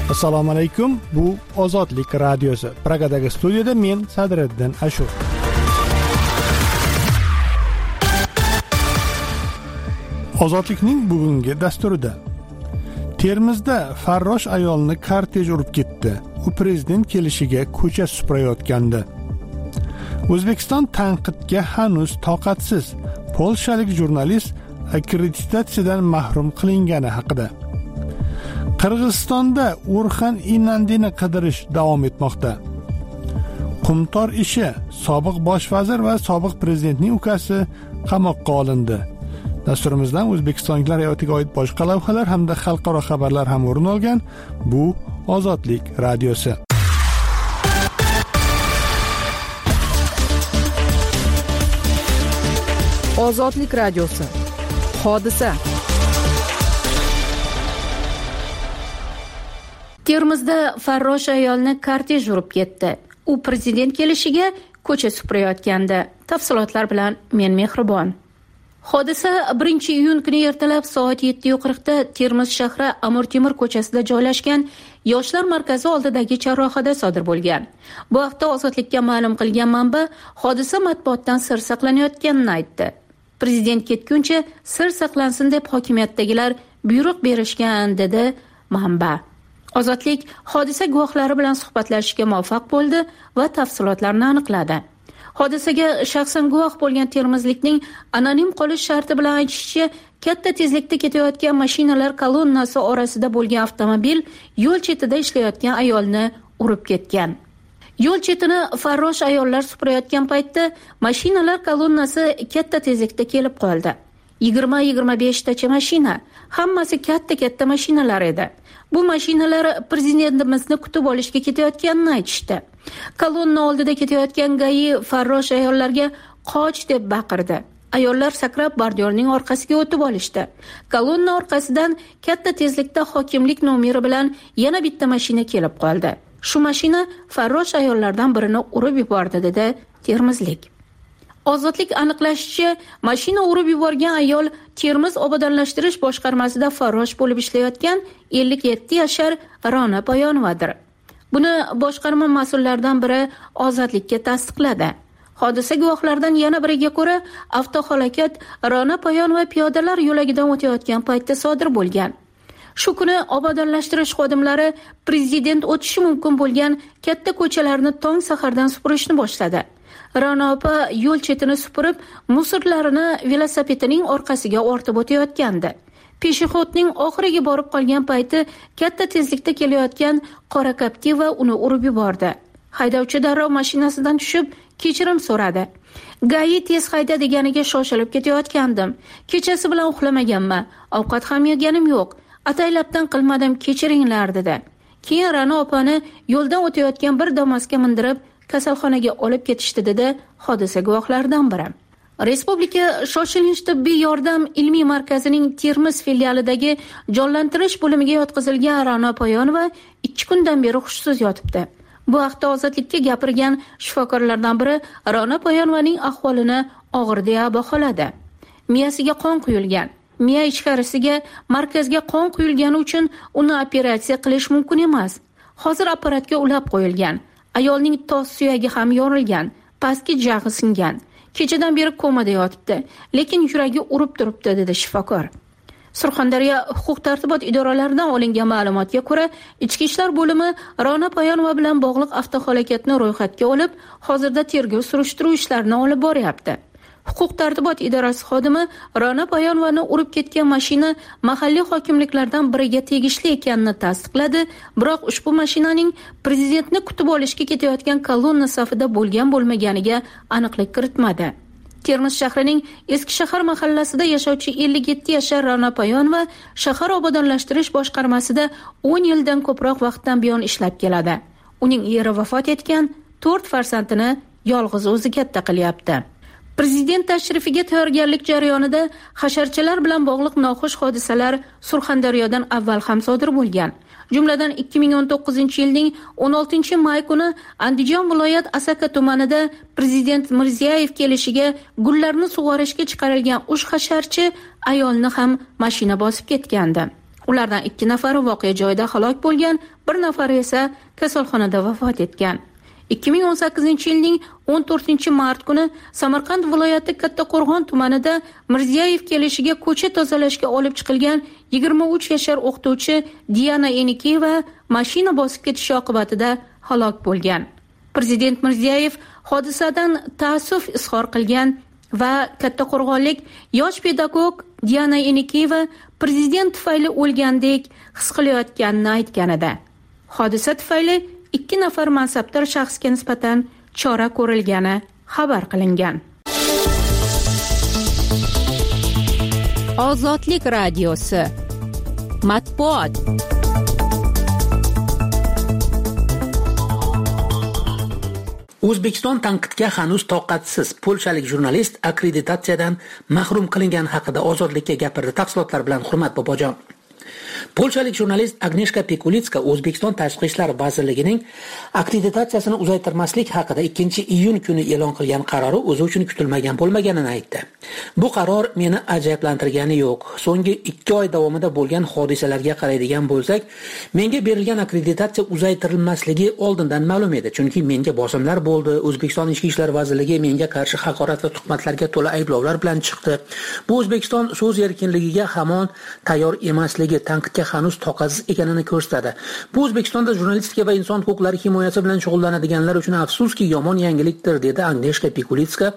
Assalomu alaykum. Bu Ozodlik radiosi. Pragadagi studiyada men Sadriddin Ashur. Ozodlikning bugungi dasturida Termizda farrosh ayolni kortej urib ketdi. U prezident kelishiga ko'cha supurayotgandi. O'zbekiston tanqidga hanuz toqatsiz. Polshalik jurnalist akkreditatsiyadan mahrum qilingani haqida. Qirg'izistonda Urxan Inandini qidirish davom etmoqda. Qumtor ishi, sobiq bosh vazir va sobiq prezidentning ukasi qamoqqa olindi. Dasturimizdan O'zbekistonliklar hayotiga oid boshqa lavhalar hamda xalqaro xabarlar ham o'rin olgan. Bu Ozodlik radiosi. Ozodlik radiosi. Hodisa. Termizda farrosh ayolni kortej urib ketdi. U prezident kelishiga ko'cha supurayotgandi. Tafsilotlar bilan men Mehribon. Hodisa 1-iyun kuni ertalab soat 7:40 da Termiz shahri Amir Temur ko'chasida joylashgan yoshlar markazi oldidagi chorrahada sodir bo'lgan. Bu haqda Ozodlikka ma'lum qilgan manba hodisa matbuotdan sir saqlanayotganini aytdi. Prezident ketguncha sir saqlansin deb hokimiyatdagilar buyruq berishgan, dedi manba. Ozodlik hodisa guvohlari bilan suhbatlashishga muvaffaq bo'ldi va tafsilotlarni aniqladi. Hodisaga shaxsan guvoh bo'lgan termizlikning anonim qolish sharti bilan aytishicha, katta tezlikda ketayotgan mashinalar kolonnasi orasida bo'lgan avtomobil yo'l chetida ishlayotgan ayolni urib ketgan. Yo'l chetini farrosh ayollar supurayotgan paytda mashinalar kolonnasi katta tezlikda kelib qoldi. 20-25 tacha mashina, hammasi katta mashinalar edi. Bu mashinalar prezidentimizni kutib olishga ketayotganini aytishdi. Kolonna oldida ketayotgan GAI farrosh ayollarga qoch deb baqirdi. Ayollar sakrab bordyorning orqasiga o'tib olishdi. Kolonna orqasidan katta tezlikda hokimlik nomeri bilan yana bitta mashina kelib qoldi. Shu mashina farrosh ayollardan birini urib yubordi, dedi termizlik. Ozodlik aniqlashicha, mashina urib yuborgan ayol Termiz obodonlashtirish boshqarmasida farrosh bo'lib ishlayotgan 57 yashar Rona Poyonovadir. Buni boshqarma mas'ullaridan biri Ozodlikka tasdiqladi. Hodisa guvohlaridan yana biriga ko'ra, avtohalokat Rona Poyonova piyodalar yo'lagidan o'tayotgan paytda sodir bo'lgan. Shu kuni obodonlashtirish xodimlari prezident o'tishi mumkin bo'lgan katta ko'chalarni tong sahardan supurishni boshladi. Rana opa yo'l chetini supurib, musorlarini velosipedining orqasiga ortib o'tayotgandi. Peshixodning oxiriga borib qolgan payti katta tezlikda kelayotgan qora Captiva uni urib yubordi. Haydovchi darrov mashinasidan tushib, kechirim so'radi. GAI tez hayda deganiga shoshilib ketayotgandim. Kechasi bilan uxlamaganman, ovqat ham yeganim yo'q. Ataylabdan qilmadim, kechiringlar, dedi. Keyin Rana opani yo'ldan o'tayotgan bir Damas'ga mindirib kasalxonaga olib ketishdi, dedi hodisa guvohlaridan biri. Respublika shoshilinch tibbiy yordam ilmiy markazining Termiz filialidagi jonlantirish bo'limiga yotqizilgan Rana Poyonova 2 kundan beri hushsiz yotibdi. Bu haqda Ozodlikka gapirgan shifokorlardan biri Rana Poyonovaning ahvolini og'ir deya baholadi. Miyasiga qon quyilgan. Miya ichkarisiga markazga qon quyilgani uchun uni operatsiya qilish mumkin emas. Hozir apparatga ulab qo'yilgan. Ayolning tos suyagi ham yorilgan, pastki jag'i singan. Kechadan beri komada yotibdi, lekin yuragi urib turibdi, dedi shifokor. Surxondaryo huquq-tartibot idoralaridan olingan ma'lumotga ko'ra, Ichki ishlar bo'limi Rona Poyonova bilan bog'liq avtohalokatni ro'yxatga olib, hozirda tergov surishtiruv ishlarini olib boryapti. Huquq-tartibot idorasi xodimi Rona Poyonovani urib ketgan mashina mahalliy hokimliklardan biriga tegishli ekanini tasdiqladi, biroq ushbu mashinaning prezidentni kutib olishga ketayotgan kolonna safida bo'lgan-bo'lmaganiga aniqlik kiritmadi. Termiz shahrining Eski shahar mahallasida yashovchi 57 yashar Rona Poyonova shahar obodonlashtirish boshqarmasida 10 yildan ko'proq vaqtdan buyon ishlab keladi. Uning eri vafot etgan, 4 farzandini yolg'iz o'zi katta qilyapti. Prezident tashrifiga tayyorgarlik jarayonida hasharchalar bilan bog'liq noxush hodisalar Surxondaryodan avval ham sodir bo'lgan. Jumladan 2019-yilning 16-may kuni Andijon viloyat Asaka tumanida prezident Mirziyoyev kelishiga gullarni sug'orishga chiqarilgan 3 hasharchi ayolni ham mashina bosib ketgandi. Ulardan 2 nafari voqea joyida halok bo'lgan, 1 nafari esa kasalxonada vafot etgan. 2018-yilning 14-mart kuni Samarqand viloyati Kattaqo'rg'on tumanida Mirziyoyev kelishiga ko'cha tozalashga olib chiqilgan 23 yashar o'qituvchi Diana Enikiyeva mashina bosib ketishi oqibatida halok bo'lgan. Prezident Mirziyoyev hodisadan ta'assuf izhor qilgan va Kattaqo'rg'onlik yosh pedagog Diana Enikiyeva prezident tufayli o'lgandek his qilayotganini aytgan edi. Hodisa tufayli 2 nafar mansabdor shaxsga nisbatan chora ko'rilgani xabar qilingan. Ozodlik radiosi matbuot. O'zbekiston tanqidga hanuz toqatsiz. Polshalik jurnalist akkreditatsiyadan mahrum qilingani haqida Ozodlikka gapirdi. Tafsilotlar bilan Hurmat Bobojon. Polshalik jurnalist Agnieszka Pikulitska O'zbekiston Tashqi ishlar vazirligining akkreditatsiyasini uzaytirmaslik haqida 2-iyun kuni e'lon qilgan qarori o'zi uchun kutilmagan bo'lmaganini aytdi. Bu qaror meni ajablantirgani yo'q. So'nggi 2 oy davomida bo'lgan hodisalarga qaraydigan bo'lsak, menga berilgan akkreditatsiya uzaytirilmasligi oldindan ma'lum edi, chunki menga bosimlar bo'ldi. O'zbekiston Ichki ishlar vazirligi menga qarshi haqorat va tuhmatlarga to'la ayblovlar bilan chiqdi. Bu O'zbekiston so'z erkinligiga hamon tayyor emasligi, tanqidga hanuz toqatsiz ekanini ko'rsatadi. Bu O'zbekistonda jurnalistika va inson huquqlari himoyasi bilan shug'ullanadiganlar uchun afsuski yomon yangilikdir, dedi Agnieszka Pikulitska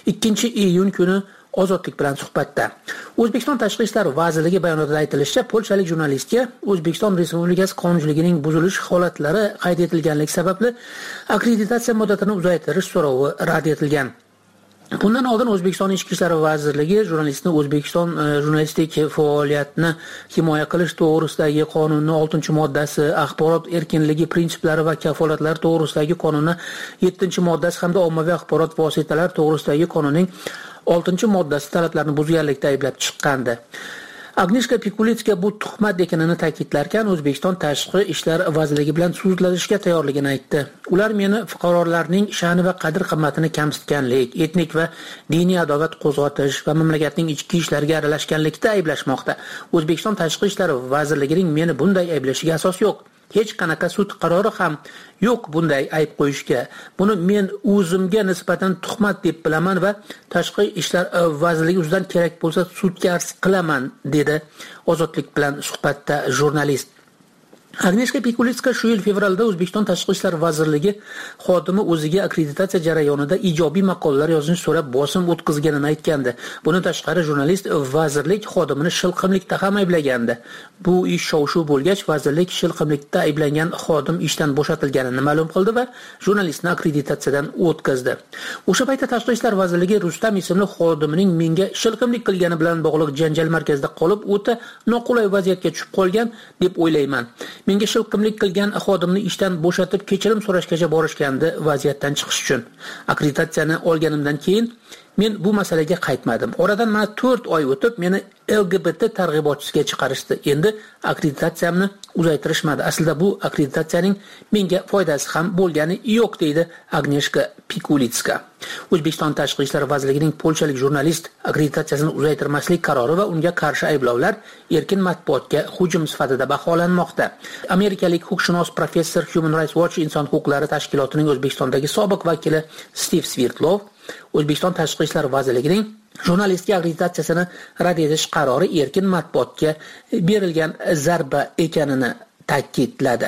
2-iyun kuni Ozodlik bilan suhbatda. O'zbekiston Tashqi ishlar vazirligi bayonotida aytilishicha, polshalik jurnalistga O'zbekiston Respublikasi qonunchiligining buzilish holatlari qayd etilganligi sababli akkreditatsiya muddatini uzaytirish so'rovi rad etilgan. Bundan oldin O'zbekiston Ichki ishlar vazirligi jurnalistni O'zbekiston jurnalistik faoliyatini himoya qilish to'g'risidagi qonunning 6-moddasi, axborot erkinligi prinsiplari va kafolatlari to'g'risidagi qonunning 7-moddasi hamda ommaviy axborot vositalari to'g'risidagi qonunning 6-moddasi talablarini buzganlikda ayblab chiqqandi. Agnieszka Pikulitska bu tuhmat ekanini ta'kidlarkan, O'zbekiston Tashqi ishlar vazirligi bilan sudlashishga tayyorligini aytdi. Ular meni fuqarolarning sha'ni va qadr-qimmatini kamsitganlik, etnik va diniy adovat qo'zg'atish va mamlakatning ichki ishlariga aralashganlikda ayblashmoqda. O'zbekiston Tashqi ishlar vazirligining meni bunday ayblashiga asos yo'q. Hech qanaqa sud qarori ham yo'q bunday ayb qo'yishga. Buni men o'zimga nisbatan tuhmat deb bilaman va Tashqi ishlar vazirligi ustidan kerak bo'lsa sudga arz qilaman, dedi Ozodlik bilan suhbatda jurnalist. Agnieszka Pikulitska shu yil fevralda O'zbekiston Tashqi ishlar vazirligi xodimi o'ziga akkreditatsiya jarayonida ijobiy maqolalar yozishni so'rab bosim o'tkazganini aytgandi. Bundan tashqari jurnalist vazirlik xodimini shilqimlikda ham ayblagandi. Bu ish shov-shuv bo'lgach, vazirlik shilqimlikda ayblangan xodim ishdan bo'shatilganini ma'lum qildi va jurnalistni akkreditatsiyadan o'tkazdi. O'sha paytda Tashqi ishlar vazirligi Rustam ismli xodimining menga shilqimlik qilgani bilan bog'liq janjal markazida qolib, o'ta noqulay vaziyatga tushib qolgan deb o'ylayman. Menga shilqimlik qilgan xodimni ishdan bo'shatib kechirim so'rashgacha borishgandi vaziyatdan chiqish uchun. Akkreditatsiyani olganimdan keyin men bu masalaga qaytmadim. Oradan mana 4 oy o'tib meni LGBT targ'ibotchisiga chiqarishdi. Endi akkreditatsiyamni uzaytirishmadi. Aslida bu akkreditatsiyaning menga foydasi ham bo'lgani yo'q, deydi Agnieszka Pikulitska. O'zbekiston Tashqi ishlar vazirligining polshalik jurnalist akkreditatsiyasini uzaytirmaslik qarori va unga qarshi ayblovlar erkin matbuotga hujum sifatida baholanmoqda. Amerikalik huquqshunos professor Human Rights Watch inson huquqlari tashkilotining O'zbekistondagi sobiq vakili Steve Svirtlov O'zbekiston Tashqi ishlar vazirligining jurnalistga akkreditatsiyasini rad etish qarori erkin matbuotga berilgan zarba ekanini ta'kidladi.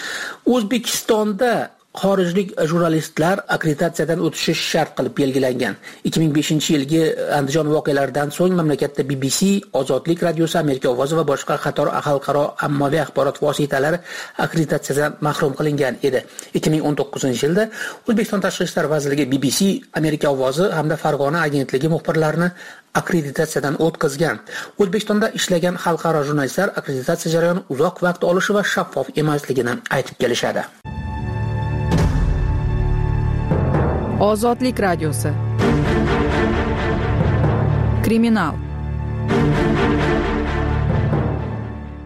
O'zbekistonda xorijlik jurnalistlar akkreditatsiyadan o'tishi shart qilib belgilangan. 2005-yilgi Andijon voqealaridan so'ng mamlakatda BBC, Ozodlik radiosi, Amerika ovozi va boshqa qator xalqaro ommaviy axborot vositalari akkreditatsiyadan mahrum qilingan edi. 2019-yilda O'zbekiston Tashqi ishlar vazirligi BBC, Amerika ovozi hamda Farg'ona agentligi muxbirlarini akkreditatsiyadan o'tkazgan. O'zbekistonda ishlagan xalqaro jurnalistlar akkreditatsiya jarayoni uzoq vaqt olishi va shaffof emasligini aytib kelishadi. Ozodlik radiosi. Kriminal.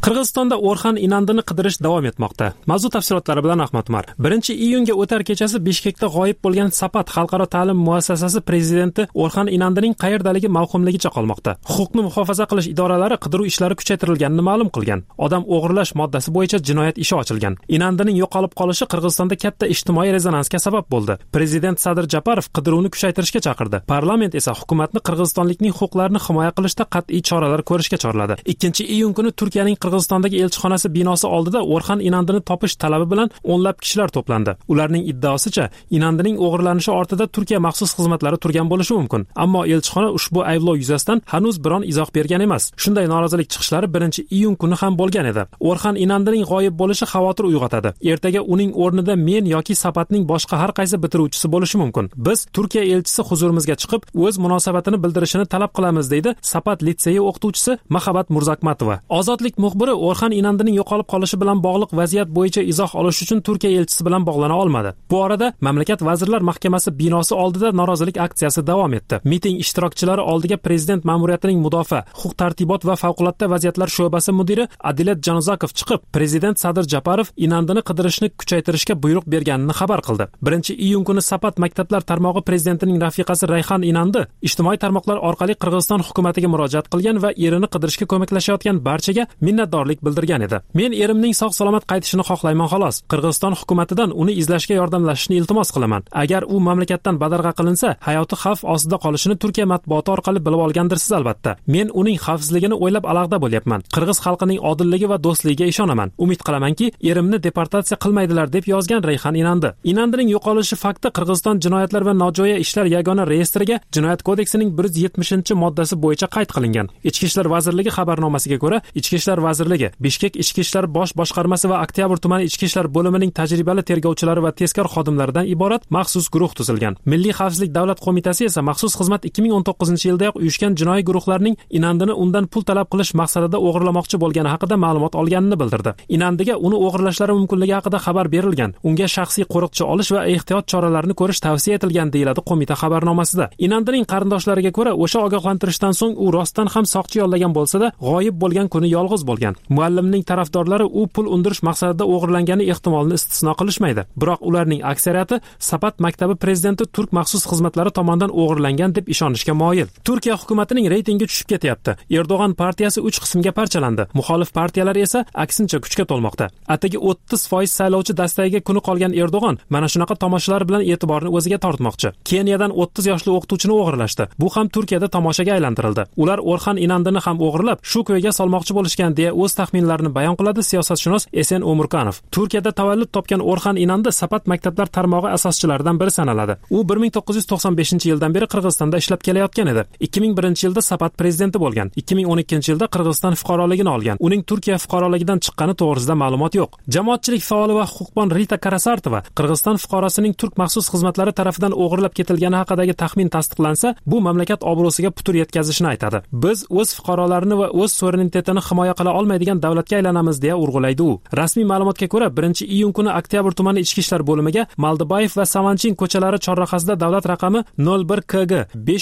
Qirg'izistonda O'rxan Inandini qidirish davom etmoqda. Mavzu tafsilotlari bilan Ahmad Umar. 1-iyunga o'tar kechasi Bishkekda g'oyib bo'lgan Sapat xalqaro ta'lim muassasasi prezidenti O'rxan Inandining qayerdaligi mavhumligicha qolmoqda. Huquqni muhofaza qilish idoralari qidiruv ishlari kuchaytirilganini ma'lum qilgan. Odam o'g'irlash moddasi bo'yicha jinoyat ishi ochilgan. Inandining yo'qolib qolishi Qirg'izistonda katta ijtimoiy rezonansga sabab bo'ldi. Prezident Sadir Japarov qidiruvni kuchaytirishga chaqirdi. Parlament esa hukumatni qirg'izistonlikning huquqlarini himoya qilishda qat'iy choralar ko'rishga chorladi. 2-iyun kuni Turkiyaning Qirg'izistondagi elchixonasi binosi oldida O'rxan Inandini topish talabi bilan o'nlab kishilar to'plandi. Ularning iddaosicha, Inandining o'g'irlanishi ortida Turkiya maxsus xizmatlari turgan bo'lishi mumkin. Ammo elchixona ushbu ayblov yuzasidan hanuz biron izoh bergan emas. Shunday norozilik chiqishlari 1-iyun kuni ham bo'lgan edi. O'rxan Inandining g'oyib bo'lishi xavotir uyg'otadi. Ertaga uning o'rnida men yoki Sapatning boshqa har qaysi bitiruvchisi bo'lishi mumkin. Biz Turkiya elchisi huzurimizga chiqib, o'z munosabatini bildirishini talab qilamiz, deydi Sapat litseyi o'qituvchisi Mahabat Murzakmatova. Ozodlik muxbiri O'rxan Inandining yo'qolib qolishi bilan bog'liq vaziyat bo'yicha izoh olish uchun Turkiya elchisi bilan bog'lana olmadi. Bu orada mamlakat vazirlar mahkamasi binosi oldida norozilik aksiyasi davom etdi. Miting ishtirokchilari oldiga prezident ma'muriyatining mudofaa, huquq-tartibot va favqulodda vaziyatlar sho'basi mudiri Adilat Januzakov chiqib, prezident Sadir Japarov Inandini qidirishni kuchaytirishga buyruq berganini xabar qildi. 1-iyun kuni Sapat maktablar tarmog'i prezidentining rafiqasi Rayhan Inandi ijtimoiy tarmoqlar orqali Qirg'iziston hukumatiga murojaat qilgan va erini qidirishga ko'maklashayotgan barchaga minnatdorlik bildirgan edi. Men erimning sog'-salomat qaytishini xohlayman xolos. Qirg'iziston hukumatidan uni izlashga yordamlashishni iltimos qilaman. Agar u mamlakatdan badarg'a qilinsa, hayoti xavf ostida qolishini Turkiya matbuoti orqali bilib olgandirsiz albatta. Men uning xavfsizligini o'ylab alohida bo'lyapman. Qirg'iz xalqining odilligi va do'stligiga ishonaman. Umid qilamanki, erimni deportatsiya qilmaydilar, deb yozgan Rayhan Inandi. Inandining yo'qolishi fakti Qirg'iziston jinoyatlar va nojo'ya ishlar yagona reyestriga Jinoyat kodeksining 170-moddasi bo'yicha qayd qilingan. Ichki ishlar vazirligi xabarnomasiga ko'ra, Ichki ishlar vazirligi, Bishkek ichki ishlar bosh boshqarmasi va Oktyabr tumani ichki ishlar bo'limining tajribali tergovchilari va tezkor xodimlaridan iborat maxsus guruh tuzilgan. Milliy xavfsizlik davlat qo'mitasi esa maxsus xizmat 2019-yildayoq uyushgan jinoiy guruhlarning Inandini undan pul talab qilish maqsadida o'g'irlamoqchi bo'lgani haqida ma'lumot olganini bildirdi. Inandiga uni o'g'irlashlari mumkinligi haqida xabar berilgan. Unga shaxsiy qo'riqchi olish va ehtiyot choralarini ko'rish tavsiya etilgan, deyiladi qo'mita xabarnomasida. Inandining qarindoshlariga ko'ra, o'sha ogohlantirishdan so'ng u rostdan ham soqchi yollagan bo'lsa-da, g'oyib bo'lgan kuni yolg'iz bo'lgan. Muallimning tarafdorlari u pul undirish maqsadida o'g'irlangani ehtimolini istisno qilishmaydi. Biroq ularning aksariyati Sapat maktabi prezidenti turk maxsus xizmatlari tomonidan o'g'irlangan deb ishonishga moyil. Turkiya hukumatining reytingi tushib ketyapti. Erdo'g'an partiyasi 3 qismga parchalandi. Muxolif partiyalar esa aksincha kuchga to'lmoqda. Atigi 30% saylovchi dastagiga kuni qolgan Erdo'g'an mana shunaqa tomoshalar bilan e'tiborni o'ziga tortmoqchi. Keniyadan 30 yoshli o'qituvchini o'g'irlashdi. Bu ham Turkiyada tomoshaga aylantirildi. Ular O'rxan Inandini ham o'g'irlab, shu ko'yga solmoqchi bo'lishgan deya o'z taxminlarini bayon qiladi siyosatshunos Esen Omurkanov. Turkiyada tavallud topgan O'rxan Inandi Sapat maktablar tarmog'i asoschilaridan biri sanaladi. U 1995-yildan beri Qirg'izistonda ishlab kelayotgan edi. 2001-yilda Sapat prezidenti bo'lgan. 2012-yilda Qirg'iziston fuqaroligini olgan. Uning Turkiya fuqaroligidan chiqqani to'g'risida ma'lumot yo'q. Jamoatchilik faoli va huquqbon Rita Karasartova Qirg'iziston fuqarosining turk maxsus xizmatlari tarafidan o'g'irlab ketilgani haqidagi taxmin tasdiqlansa, bu mamlakat obro'siga putur yetkazishini aytadi. Biz o'z fuqarolarini va o'z suverenitetini himoya qila olmaydigan davlatga aylanamiz, deya urg'ulaydi u. Rasmiy ma'lumotga ko'ra, 1-iyun kuni Oktyabr tumani ichki ishlar bo'limiga Maldibayev va Savanchin ko'chalari chorrahasida davlat raqami 01KG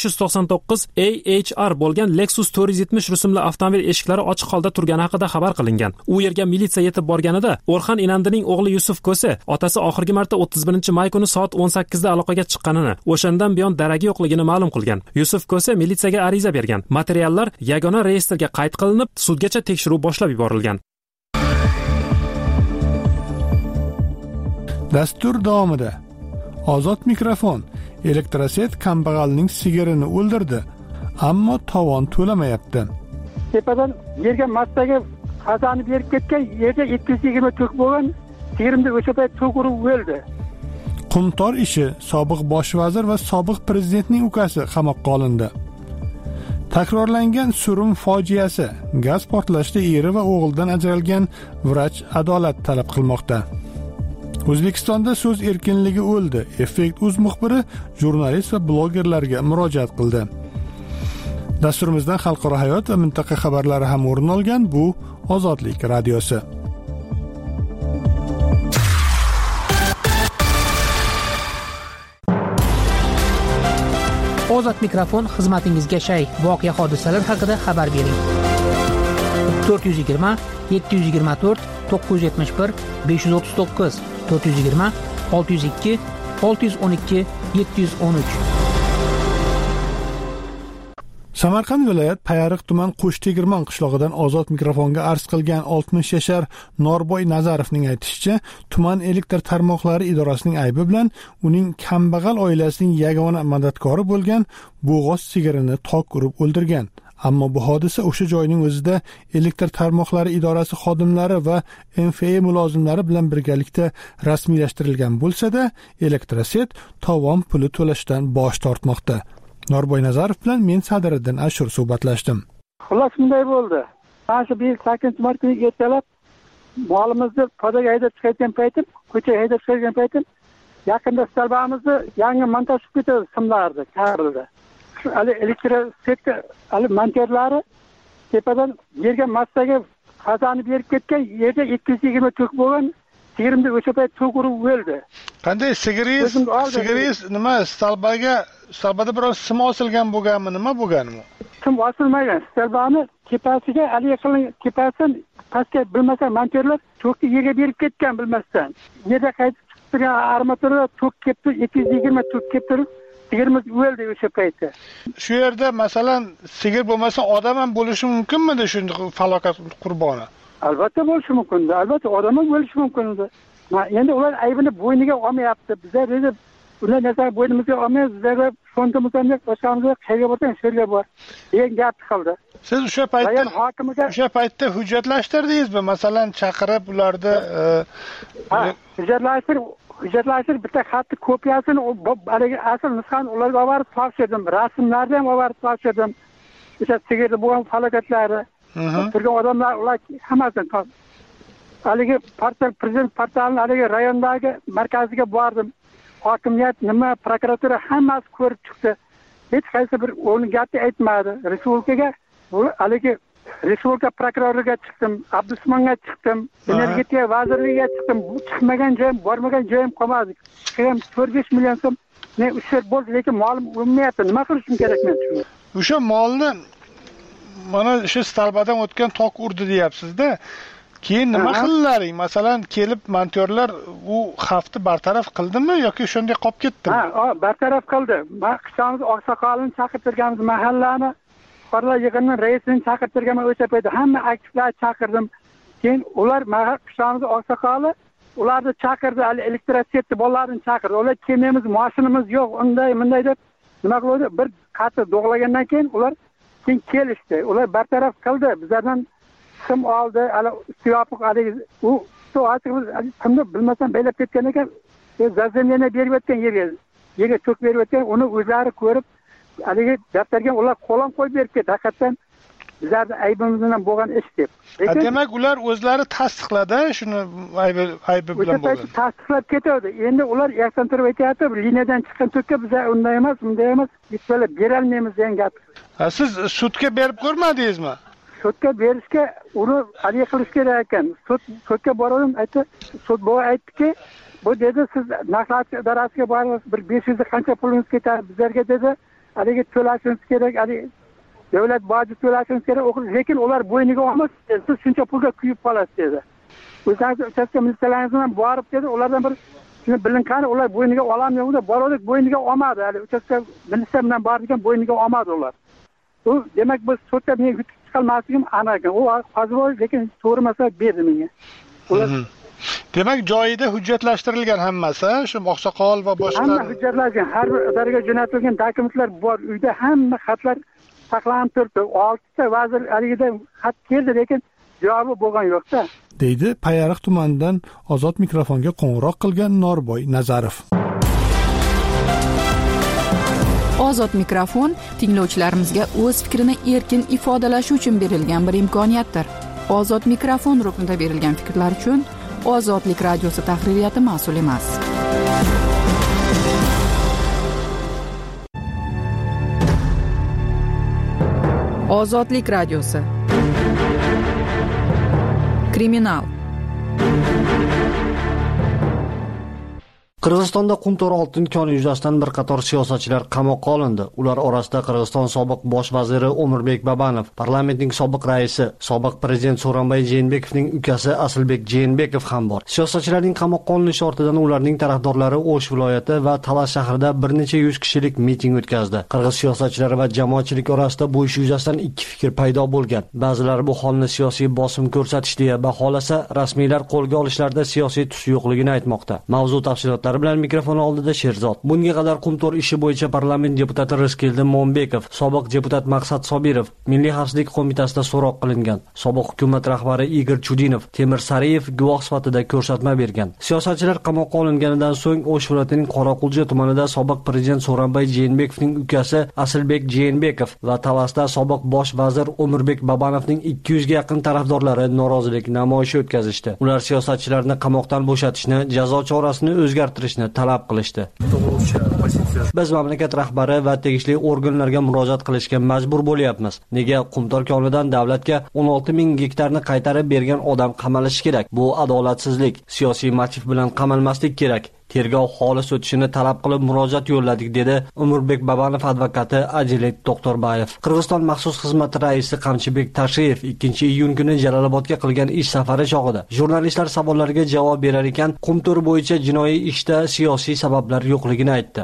599 AHR bo'lgan Lexus 470 rusumli avtomobil eshiklari ochiq holda turgani haqida xabar qilingan. U yerga militsiya yetib borganida O'rxan Inandining o'g'li Yusuf Ko'se otasi oxirgi marta 31-may kuni soat 18 da aloqaga chiqqanini, o'shandan buyon daragi yo'qligini ma'lum qilgan. Yusuf Ko'se militsiyaga ariza bergan. Materiallar yagona reyestrga qayd qilinib, sudgacha tekshiruv boshlab yuborilgan. Dastur davomida Ozod mikrofon Elektroset kambag'alning sigirini o'ldirdi, ammo tovon to'lamayapti. Tepadan yerga massaga xazani berib ketgan, yerga 220 tok bo'lgan, sigirimni o'sha payt tok urib o'ldi. Qumtor ishi sobiq bosh vazir va sobiq prezidentning ukasi qamoqqa olindi. Takrorlangan Surum fojiasi, gaz portlashida eri va o'g'lidan ajralgan vrach adolat talab qilmoqda. O'zbekistonda so'z erkinligi o'ldi. Effekt.uz muxbiri jurnalist va blogerlarga murojaat qildi. Dasturimizdan xalqaro hayot va mintaqa xabarlari ham o'rin olgan. Bu Ozodlik radiosi. Ozod mikrofon xizmatingizga shay. Voqea hodisalar haqida xabar bering. 420 724 971 539 420 602 612 713. Samarqand viloyat Payariq tuman Qo'shtegirmon qishlog'idan ozod mikrofonga arz qilgan 60 yashar Norboy Nazarovning aytishicha, tuman elektr tarmoqlari idorasining aybi bilan uning kambag'al oilasining yagona madadkori bo'lgan bo'g'oz sigirini tok urib o'ldirgan. Ammo bu hodisa o'sha joyning o'zida elektr tarmoqlari idorasi xodimlari va MFA mulozimlari bilan birgalikda rasmiylashtirilgan bo'lsa-da, Elektroset tovon puli to'lashdan bosh tortmoqda. Norboy Nazarov bilan men Sadiriddin Ashur suhbatlashdim. Xullas bunday bo'ldi. Mana shu 8-mart kuni ertalab molimizni podaga haydab chiqayotgan paytim, ko'chaga haydab chiqayotgan paytim, yaqinda stolbamizni yangi montaj qilib ketdi, simlardi, kabelda. Ali elektrosetga ali monterlari tepadan yerga massaga qazani berib ketgan, yerda 220 tok bo'lgan, sigirimni o'sha payt tok urib o'ldi. Qanday sigiringiz nima stolbada biroz sim osilgan bo'lganmi, nima bo'lganmi? Sim osilmagan. Stolbani tepasiga ali yaqin tepasidan pastga bilmasam monterlar tokni yerga berib ketgan bilmasdan. Yerda qaytib chiqgan armatura tok ketdi, 220 tok ketdi. Sigirimiz o'ldi o'sha paytda. Shu yerda masalan sigir bo'lmasa odam ham bo'lishi mumkinmidi shunday falokat qurboni? Albatta bo'lishi mumkin. Albatta odam ham bo'lishi mumkin. Endi ular aybini bo'yniga olmayapti. Bizlar edi ular narsa bo'ynimizga olmaymiz. Bizlarga fondimiz ham yo'q, boshqamizga qayerga borsang sherga bor. degan gap chiqildi. Siz o'sha paytda hujjatlashtirdingizmi? Masalan chaqirib ularni hujjatlashtirib bitta xatni kopiyasini haligi asl nusxani ularga olib borib topshirdim. Rasmlarni ham olib borib topshirdim. O'sha sigirda bo'lgan falokatlari, turgan odamlar ular hammasini haligi prezident portalining haligi rayondagi markaziga bordim. Hokimiyat nima, prokuratura hammasi ko'rib chiqdi. Hech qaysi bir o'rin gapni aytmadi. Respublikaga haligi Respublika prokuroriga chiqdim, Abdusmonga chiqdim, energetika vazirligiga chiqdim. Chiqmagan joyim, bormagan joyim qolmadi. Chiqim 4-5 million so'm ne ushlar bo'ldi, lekin molim o'lmayapti. Nima qilishim kerak men shuni? O'sha molni mana shu stolbadan o'tgan tok urdi deyapsiz-da. Keyin nima qildilaring? Masalan, kelib montorlar u xavfni bartaraf qildimi yoki shunday qolib ketdimi? Bartaraf qildi. Men qishamiz oqsoqolini chaqirtirganmiz, mahallani Qorlar yig'inining raisini chaqirtirganman o'sha paytda. Hamma aktivlarni chaqirdim. Keyin ular qishamiz oqsoqoli ularni chaqirdi, elektrosetni bolalarni chaqirdi. Ular kelmaymiz, mashinamiz yo'q, unday deb nima qildi? Bir qattiq do'g'lagandan keyin ular keyin kelishdi. Ular bartaraf qildi. Bizlardan sim oldi, yopiq u kimni bilmasam baylab ketgan ekan, zazemleni berib o'tgan yerga cho'k berib o'tgan, uni o'zlari ko'rib haligi daftarga ular qo'lon qo'yib berib ketdi. Haqiqatan bizlarning aybimizdan bo'lgan ish deb. Demak ular o'zlari tasdiqladi shuni aybi bilan bo'lgan. Tasdiqlab ketadi. Endi ular yaksan turib aytayapti, liniyadan chiqqan to'kka biz unday emas, hech qanday bera olmaymiz degan gap. Siz sudga berib ko'rmadingizmi? Sudga berishga uni haliga qilish kerak ekan. Sudga bordim, sud bo'yi aytdiki, bu dedi siz naqlat idorasiga borasiz, bir 500 qancha pulingiz ketadi bizlarga dedi. Haligi to'lashingiz kerak, davlat boji to'lashingiz kerak, lekin ular bo'yniga olmas, siz shuncha pulga kuyib qolasiz dedi. O'zingiz uchastka militsiyalaringiz bilan borib dedi, ulardan bir shuni bilinqani ular bo'yniga ololmaydi deb bordik, bo'yniga olmadi. Hali uchastka militsiya bilan borgan bo'yniga olmadi ular. U demak biz sudda men yutib chiqolmasligim aniq ekan. U hozir lekin to'g'ri masala berdi menga. Ular demak joyida hujjatlashtirilgan hammasi, shu oqsoqol va boshqa hamma hujjatlangan, har bir idoraga jo'natilgan dokumentlar bor. Uyda hamma xatlar saqlanib turibdi. 6 ta vazir aligida xat keldi, lekin javobi bo'lgan yo'q-da. deydi Payariq tumanidan ozod mikrofonga qo'ng'iroq qilgan Norboy Nazarov. Ozod mikrofon tinglovchilarimizga o'z fikrini erkin ifodalashi uchun berilgan bir imkoniyatdir. Ozod mikrofon ruknida berilgan fikrlar uchun Ozodlik radiosi tahririyati mas'ul emas. Ozodlik radiosi. Kriminal. Qirg'izistonda qumtor oltin koni yuzasidan bir qator siyosatchilar qamoqqa olindi. Ular orasida Qirg'iziston sobiq bosh vaziri O'mirbek Babanov, parlamentning sobiq raisi, sobiq prezident Sooronbay Jeenbekovning ukasi Asilbek Jeenbekov ham bor. Siyosatchilarning qamoqqa olinishi ortidan ularning tarafdorlari O'sh viloyati va Talas shahrida bir necha yuz kishilik miting o'tkazdi. Qirg'iz siyosatchilari va jamoatchilik orasida bu ish yuzasidan ikki fikr paydo bo'lgan. Ba'zilar bu holni siyosiy bosim ko'rsatish deya baholasa, rasmiylar qo'lga olishlarda siyosiy tus yo'qligini aytmoqda. Mavzu tafsilotlari bilan mikrofon oldida Sherzod. Bunga qadar qumtor ishi bo'yicha parlament deputati Rizkeldi Mo'mbekov, sobiq deputat Maqsad Sobirov Milliy xavfsizlik qo'mitasida so'roq qilingan. Sobiq hukumat rahbari Igor Chudinov, Temir Sariyev guvoh sifatida ko'rsatma bergan. Siyosatchilar qamoqqa olinganidan so'ng O'sh viloyatining Qoraqulja tumanida sobiq prezident Sooronbay Jeenbekovning ukasi Asilbek Jeenbekov va Talasda sobiq bosh vazir O'mirbek Babanovning 200 ga yaqin tarafdorlari norozilik namoyishi o'tkazishdi. Ular siyosatchilarni qamoqdan bo'shatishni, jazo chorasini o'zgartirishni talab qilishdi. Biz mamlakat rahbari va tegishli organlarga murojaat qilishga majbur bo'lyapmiz. Nega qumtor konidan davlatga 16 ming gektarni qaytarib bergan odam qamalishi kerak? Bu adolatsizlik. Siyosiy motiv bilan qamalmaslik kerak. Tergov xolis o'tishini talab qilib murojaat yo'lladik, dedi O'mirbek Babanov advokati Ajilet Doktorbayev. Qirg'iziston maxsus xizmati raisi Qamchibek Tashiyev 2-iyun kuni Jalolobodga qilgan ish safari chog'ida jurnalistlar savollariga javob berar ekan, qumtor bo'yicha jinoiy ishda siyosiy sabablar yo'qligini aytdi.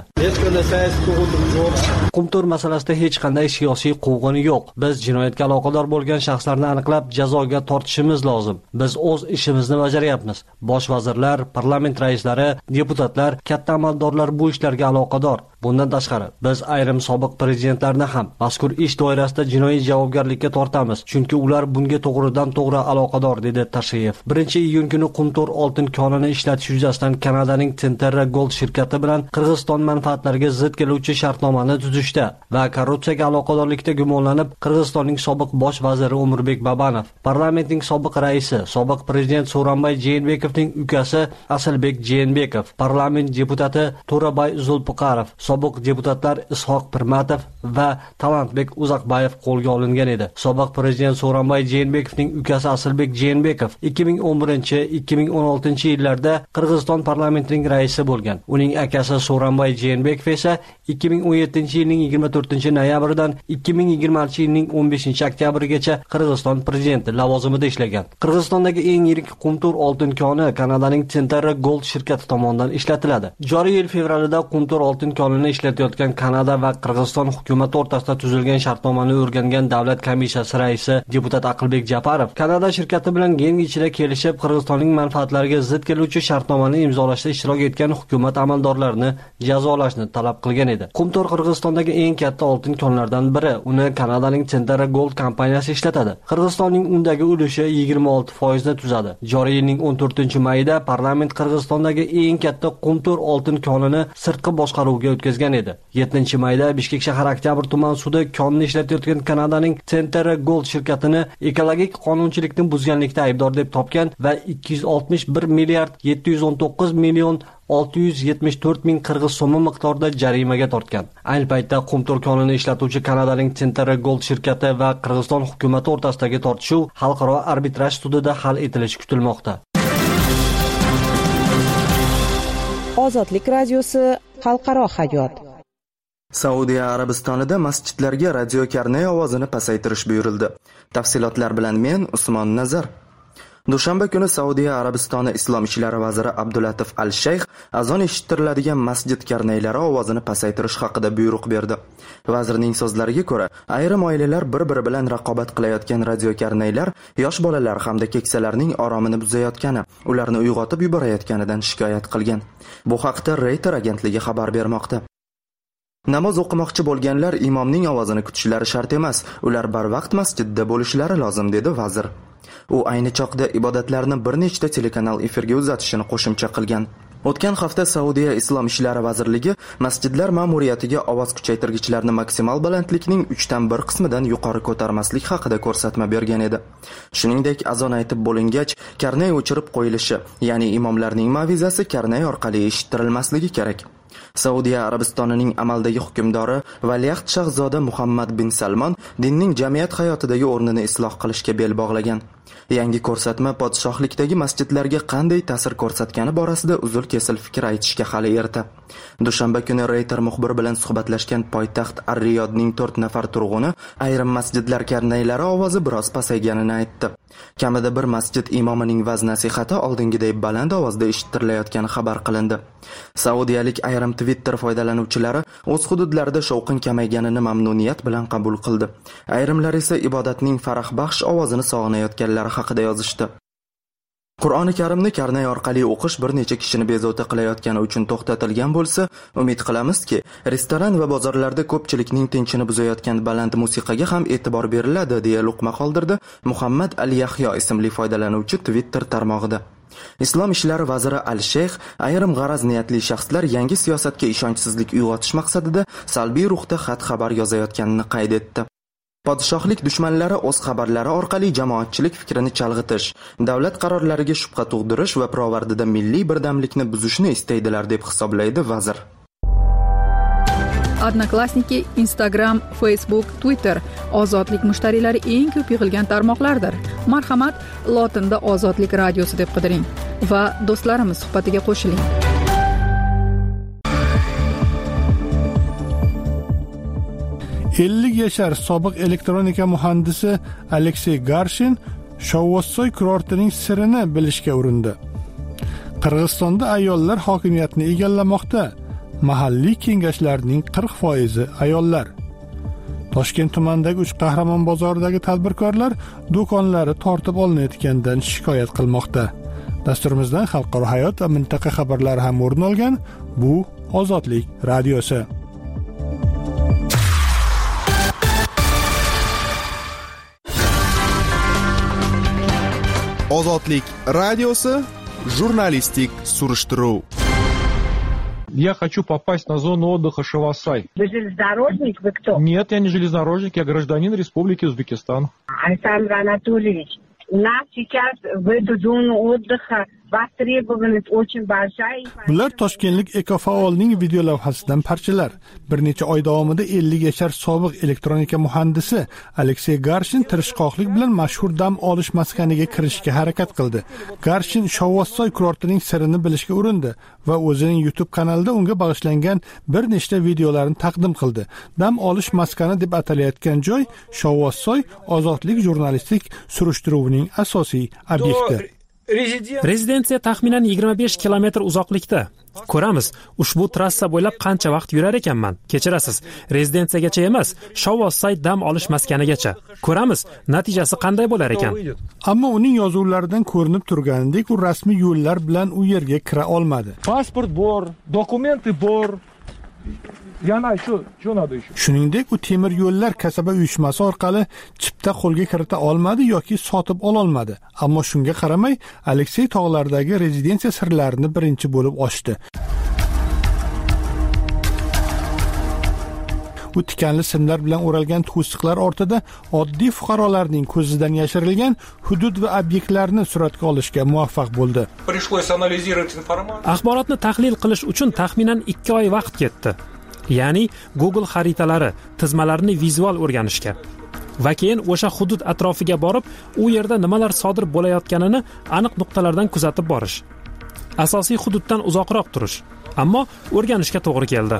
Qumtor masalasida hech qanday siyosiy quvg'in yo'q. Biz jinoyatga aloqador bo'lgan shaxslarni aniqlab jazoga tortishimiz lozim. Biz o'z ishimizni bajaryapmiz. Bosh vazirlar, parlament raislari, deputatlar, katta amaldorlar bu ishlarga aloqador. Bundan tashqari, biz ayrim sobiq prezidentlarni ham mazkur ish doirasida jinoiy javobgarlikka tortamiz, chunki ular bunga to'g'ridan-to'g'ri aloqador, dedi Tashiyev. 1-iyun kuni qumtor oltin konini ishlatish yuzasidan Kanadaning Centerra Gold shirkati bilan Qirg'iziston manfaatlariga zid keluvchi shartnomani tuzishda va korrupsiyaga aloqadorlikda gumonlanib Qirg'izistonning sobiq bosh vaziri O'mirbek Babanov, parlamentning sobiq raisi, sobiq prezident Sooronbay Jeenbekovning ukasi Asilbek Jeenbekov, parlament deputati To'rabay Zulpiqarov, sobiq deputatlar Ishoq Pirmatov va Talantbek Uzaqbayev qo'lga olingan edi. Sobiq prezident Sooronbay Jeenbekovning ukasi Asilbek Jeenbekov 2011-2016-yillarda Qirg'iziston parlamentining raisi bo'lgan. Uning akasi Sooronbay Jeenbekov esa 2017-yilning 24-noyabridan 2020-yilning 15-oktyabrigacha Qirg'iziston prezidenti lavozimida ishlagan. Qirg'izistondagi eng yirik qumtor oltin koni Kanadaning Centerra Gold shirkati tomonidan ishlatiladi. Joriy yil fevralida qumtor oltin konini ishlatayotgan Kanada va Qirg'iziston hukumati o'rtasida tuzilgan shartnomani o'rgangan davlat komissiyasi raisi deputat Aqilbek Japarov Kanada shirkati bilan yeng ichida kelishib Qirg'izistonning manfaatlariga zid keluvchi shartnomani imzolashda ishtirok etgan hukumat amaldorlarini jazolashni talab qilgan edi. Qumtor Qirg'izistondagi eng katta oltin konlaridan biri. Uni Kanadaning Centerra Gold kompaniyasi ishlatadi. Qirg'izistonning undagi ulushi 26% ni tuzadi. Joriy yilning 14-mayida parlament Qirg'izistondagi eng katta qumtor oltin konini sirtqi boshqaruvga o'tkazgan edi. 7-mayda Bishkek shahar Oktyabr tuman sudi konni ishlatayotgan Kanadaning Centerra Gold shirkatini ekologik qonunchilikni buzganlikda aybdor deb topgan va 261 milliard 719 million 674 ming qirg'iz so'mi miqdorida jarimaga tortgan. Ayni paytda qumtor konini ishlatuvchi Kanadaning Centerra Gold shirkati va Qirg'iziston hukumati o'rtasidagi tortishuv xalqaro arbitraj sudida hal etilishi kutilmoqda. Ozodlik radiosi xalqaro hayot. Saudiya Arabistonida masjidlarga radio karnay ovozini pasaytirish buyurildi. Tafsilotlar bilan men Usmon Nazar. Dushanba kuni Saudiya Arabistoni Islom ishlari vaziri Abdulatif Al-Shayx azon eshittiriladigan masjid karnaylari ovozini pasaytirish haqida buyruq berdi. Vazirning so'zlariga ko'ra, ayrim oilalar bir-biri bilan raqobat qilayotgan radio karnaylar yosh bolalar hamda keksalarning oromini buzayotgani, ularni uyg'otib yuborayotganidan shikoyat qilgan. Bu haqda Reuters agentligi xabar bermoqda. Namoz o'qimoqchi bo'lganlar imomning ovozini kutishlari shart emas, ular barvaqt masjidda bo'lishlari lozim, dedi vazir. U ayni chog'da ibodatlarni bir nechta telekanal efirga uzatishini qo'shimcha qilgan. O'tgan hafta Saudiya Islom ishlari vazirligi masjidlar ma'muriyatiga ovoz kuchaytirgichlarni maksimal balandlikning 3/1 qismidan yuqori ko'tarmaslik haqida ko'rsatma bergan edi. Shuningdek, azon aytib bo'lingach, karnay o'chirib qo'yilishi, ya'ni imomlarning mav'izasi karnay orqali eshittirilmasligi kerak. Saudiya Arabistonining amaldagi hukmdori Valiahd shahzoda Muhammad bin Salmon dinning jamiyat hayotidagi o'rnini isloh qilishga bel bog'lagan. Yangi ko'rsatma podshohlikdagi masjidlarga qanday ta'sir ko'rsatgani borasida uzil-kesil fikr aytishga hali erta. Dushanba kuni Reuters muxbir bilan suhbatlashgan poytaxt Ar-Riyodning 4 nafar turg'uni ayrim masjidlar karnaylari ovozi biroz pasayganini aytdi. Kamida bir masjid imomining vaz-nasihati oldingiday baland ovozda eshitirilayotgani xabar qilindi. Saudiyalik ayrim Twitter foydalanuvchilari o'z hududlarida shovqin kamayganini mamnuniyat bilan qabul qildi. Ayrimlar esa ibodatning farahbaxsh ovozini sog'inayotganlari haqida yozishdi. Qur'oni Karimni karnay orqali o'qish bir necha kishini bezovta qilayotgani uchun to'xtatilgan bo'lsa, umid qilamizki, restoran va bozorlarda ko'pchilikning tinchini buzayotgan baland musiqaga ham e'tibor beriladi, deya luqma qoldirdi Muhammad Al-Yahyo ismli foydalanuvchi Twitter tarmog'ida. Islom ishlari vaziri Al-Sheyx ayrim g'araz niyatli shaxslar yangi siyosatga ishonchsizlik uyg'otish maqsadida salbiy ruhda xat-xabar yozayotganini qayd etdi. Podshohlik dushmanlari o'z xabarlari orqali jamoatchilik fikrini chalg'itish, davlat qarorlariga shubha tug'dirish va pirovardida milliy birdamlikni buzishni istaydilar deb hisoblaydi vazir. Odnoklassniki, Instagram, Facebook, Twitter ozodlik mushtariylari eng ko'p yig'ilgan tarmoqlardir. Marhamat, lotinda Ozodlik radiosi deb qidiring va do'stlarimiz suhbatiga qo'shiling. yashar sobiq elektronika muhandisi Aleksey Garshin Shovvossoy kurortining sirini bilishga urindi. Qirg'izistonda ayollar hokimiyatni egallamoqda. Mahalliy kengashlarning 40% ayollar. Toshkent tumanidagi 3 Qahramon bozoridagi tadbirkorlar do'konlari tortib olinayotganidan shikoyat qilmoqda. Dasturimizdan xalqaro hayot va mintaqa xabarlari ham o'rin olgan. Bu Ozodlik radiosi. Ozodlik radiosi jurnalistik surishtiruv. Я хочу попасть на зону отдыха Шавасай. Вы железнодорожник? Вы кто? Нет, я не железнодорожник, я гражданин Республики Узбекистан. Александр Анатольевич, у нас сейчас в эту зону отдыха востребованность очень большая. Bular Toshkentlik ekofaolning video lavhasidan parchalar. Bir necha oy davomida 50 yashar sobiq elektronika muhandisi Aleksey Garshin tirishqoqlik bilan mashhur dam olish maskaniga kirishga harakat qildi. Garshin Shovvossoy kurortining sirini bilishga urindi va o'zining YouTube kanalida unga bag'ishlangan bir nechta videolarni taqdim qildi. Dam olish maskani deb atalayotgan joy Shovvossoy ozodlik jurnalistik surishtiruvining asosiy obyekti. Rezidensiya taxminan 25 kilometr uzoqlikda. Ko'ramiz, ushbu trassa bo'ylab qancha vaqt yurar ekanman. Kechirasiz, rezidensiyagacha emas, Shovvossoy dam olish maskanigacha. Ko'ramiz, natijasi qanday bo'lar ekan. Ammo uning yozuvlaridan ko'rinib turganidek, u rasmiy yo'llar bilan u yerga kira olmadi. Pasport bor, dokumenты bor. Yana shu nada еще. Shuningdek, u temir yo'llar kasaba uyushmasi orqali chipta qo'lga kirita olmadi yoki sotib ola olmadi. Ammo shunga qaramay, Aleksey tog'laridagi rezidensiya sirlarini birinchi bo'lib ochdi. U tikanli simlar bilan o'ralgan to'siqlar ortida oddiy fuqarolarning ko'zidan yashirilgan hudud va obyektlarni suratga olishga muvaffaq bo'ldi. Axborotni tahlil qilish uchun taxminan 2 oy vaqt ketdi. Ya'ni Google xaritalari, tizmalarini vizual o'rganishga. Va keyin o'sha hudud atrofiga borib, u yerda nimalar sodir bo'layotganini aniq nuqtalardan kuzatib borish. Asosiy hududdan uzoqroq turish. Ammo o'rganishga to'g'ri keldi.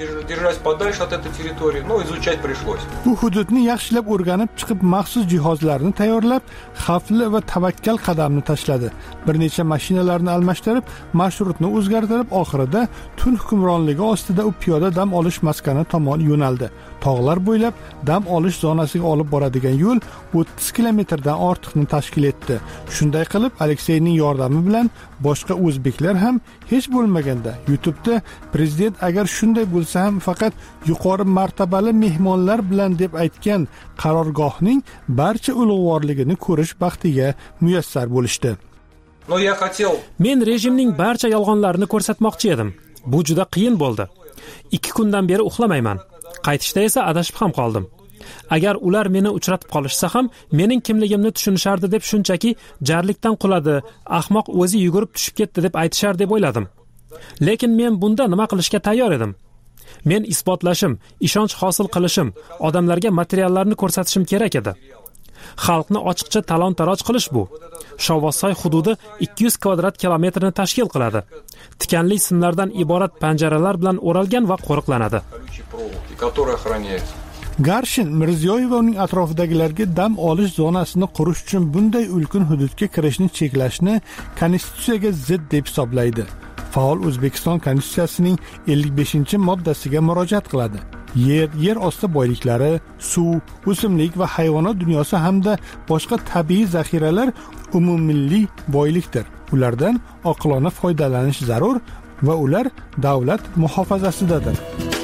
Bu hududni yaxshilab o'rganib chiqib, maxsus jihozlarni tayyorlab, xavfli va tavakkal qadamni tashladi. Bir necha mashinalarni almashtirib, marshrutni o'zgartirib, oxirida tun hukmronligi ostida u piyoda dam olish maskani tomon yo'naldi. Tog'lar bo'ylab dam olish zonasiga olib boradigan yo'l 30 kilometrdan ortiqni tashkil etdi. Shunday qilib, Alekseyning yordami bilan boshqa o'zbeklar ham hech bo'lmaganda YouTube'da prezident agar shunday bo'lsa ham faqat yuqori martabali mehmonlar bilan deb aytgan qarorgohning barcha ulug'vorligini ko'rish baxtiga muyassar bo'lishdi. Men rejimning barcha yolg'onlarini ko'rsatmoqchi edim. Bu juda qiyin bo'ldi. 2 kundan beri uxlamayman. Qaytishda esa adashib ham qoldim. Agar ular meni uchratib qolishsa ham, mening kimligimni tushunishardi deb shunchaki jarlikdan quladi, ahmoq o'zi yugurib tushib ketdi deb aytishar deb o'yladim. Lekin men bunda nima qilishga tayyor edim? Men isbotlashim, ishonch hosil qilishim, odamlarga materiallarni ko'rsatishim kerak edi. Xalqni ochiqcha talon-taroj qilish bu. Shovvozsoy hududi 200 kvadrat kilometrni tashkil qiladi. Tikanli simlardan iborat panjaralar bilan o'ralgan va qo'riqlanadi. Garshin Mirziyoyev va uning atrofidagilarga dam olish zonasini qurish uchun bunday ulkan hududga kirishni cheklashni konstitutsiyaga zid deb hisoblaydi. Faol O'zbekiston konstitutsiyasining 55-moddasiga murojaat qiladi. Yer osti boyliklari, suv, o'simlik va hayvonot dunyosi hamda boshqa tabiiy zaxiralar umummilliy boylikdir. Ulardan oqilona foydalanish zarur va ular davlat muhofazasidadir.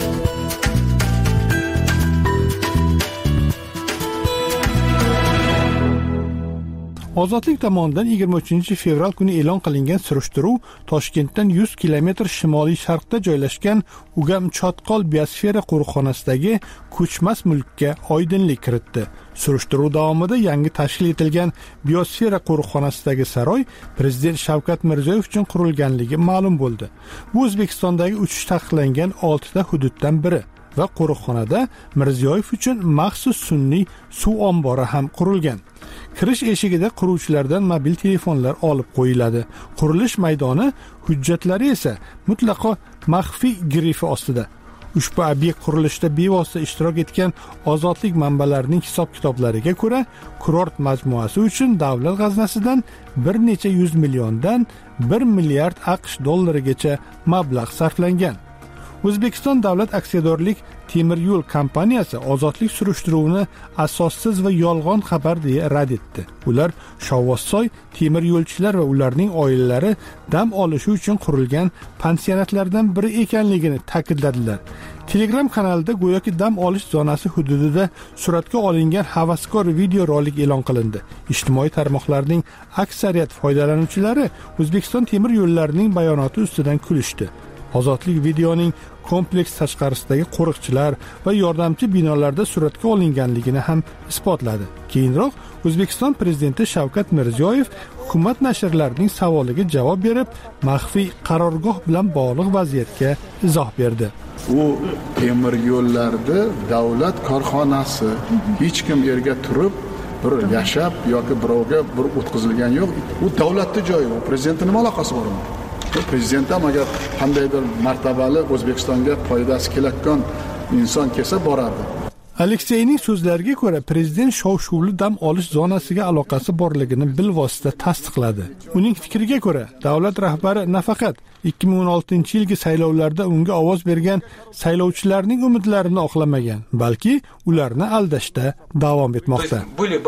Ozodlik tomonidan 23-fevral kuni e'lon qilingan surishtiruv Toshkentdan 100 kilometr shimoliy sharqda joylashgan Ugam Chotqol biosfera qo'riqxonasidagi ko'chmas mulkka oydinlik kiritdi. Surishtiruv davomida yangi tashkil etilgan biosfera qo'riqxonasidagi saroy Prezident Shavkat Mirziyoyev uchun qurilganligi ma'lum bo'ldi. Bu O'zbekistondagi uchish taqiqlangan 6 ta hududdan biri va qo'riqxonada Mirziyoyev uchun maxsus sun'iy suv ombori ham qurilgan. Kirish eshigida quruvchilardan mobil telefonlar olib qo'yiladi. Qurilish maydoni hujjatlari esa mutlaqo maxfiy grifi ostida. Ushbu obyekt qurilishida bevosita ishtirok etgan ozodlik manbalarining hisob-kitoblariga ko'ra, kurort majmuasi uchun davlat g'aznasidan bir necha 100 milliondan 1 milliard AQSh dollarigacha mablag' sarflangan. O'zbekiston davlat aksiyadorlik temir yo'l kompaniyasi ozodlik surishtiruvini asossiz va yolg'on xabar deya rad etdi. Ular Shovvozsoy temir yo'lchilar va ularning oilalari dam olishi uchun qurilgan pansionatlardan biri ekanligini ta'kidladilar. Telegram kanalida go'yoki dam olish zonasi hududida suratga olingan havaskor video rolik e'lon qilindi. Ijtimoiy tarmoqlarning aksariyat foydalanuvchilari O'zbekiston temir yo'llarining bayonoti ustidan kulishdi. Ozodlik videoning kompleks tashqarisidagi qo'riqchilar va yordamchi binolarda suratga olinganligini ham isbotladi. Keyinroq O'zbekiston prezidenti Shavkat Mirziyoyev hukumat nashrlarining savoliga javob berib, maxfiy qarorgoh bilan bog'liq vaziyatga izoh berdi. U temir yo'llarda davlat korxonasi, hech kim yerga turib bir yashab yoki birovga bir o'tkazilgan yo'q. U davlatning joyi, u prezidentning nima aloqasi bor unda? Prezident ham agar qandaydir martabali O'zbekistonga foydasi kelayotgan inson kelsa boradi. Alekseyning so'zlariga ko'ra, prezident shov-shuvli dam olish zonasiga aloqasi borligini bilvosita tasdiqladi. Uning fikriga ko'ra, davlat rahbari nafaqat 2016-yilgi saylovlarda unga ovoz bergan saylovchilarning umidlarini oqlamagan, balki ularni aldashda davom etmoqda.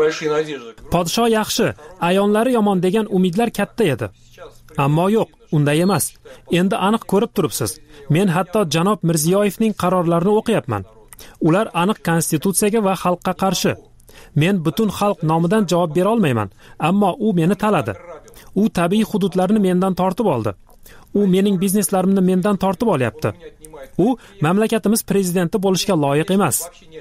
Podsho yaxshi, ayonlari yomon degan umidlar katta edi. Ammo yo'q, unday emas. Endi aniq ko'rib turibsiz. Men hatto janob Mirziyoyevning qarorlarini o'qiyapman. Ular aniq konstitutsiyaga va xalqqa qarshi. Men butun xalq nomidan javob bera olmayman, ammo u meni taladi. U tabiiy hududlarni mendan tortib oldi. U mening bizneslarimni mendan tortib olyapti. U mamlakatimiz prezidenti bo'lishga loyiq emas.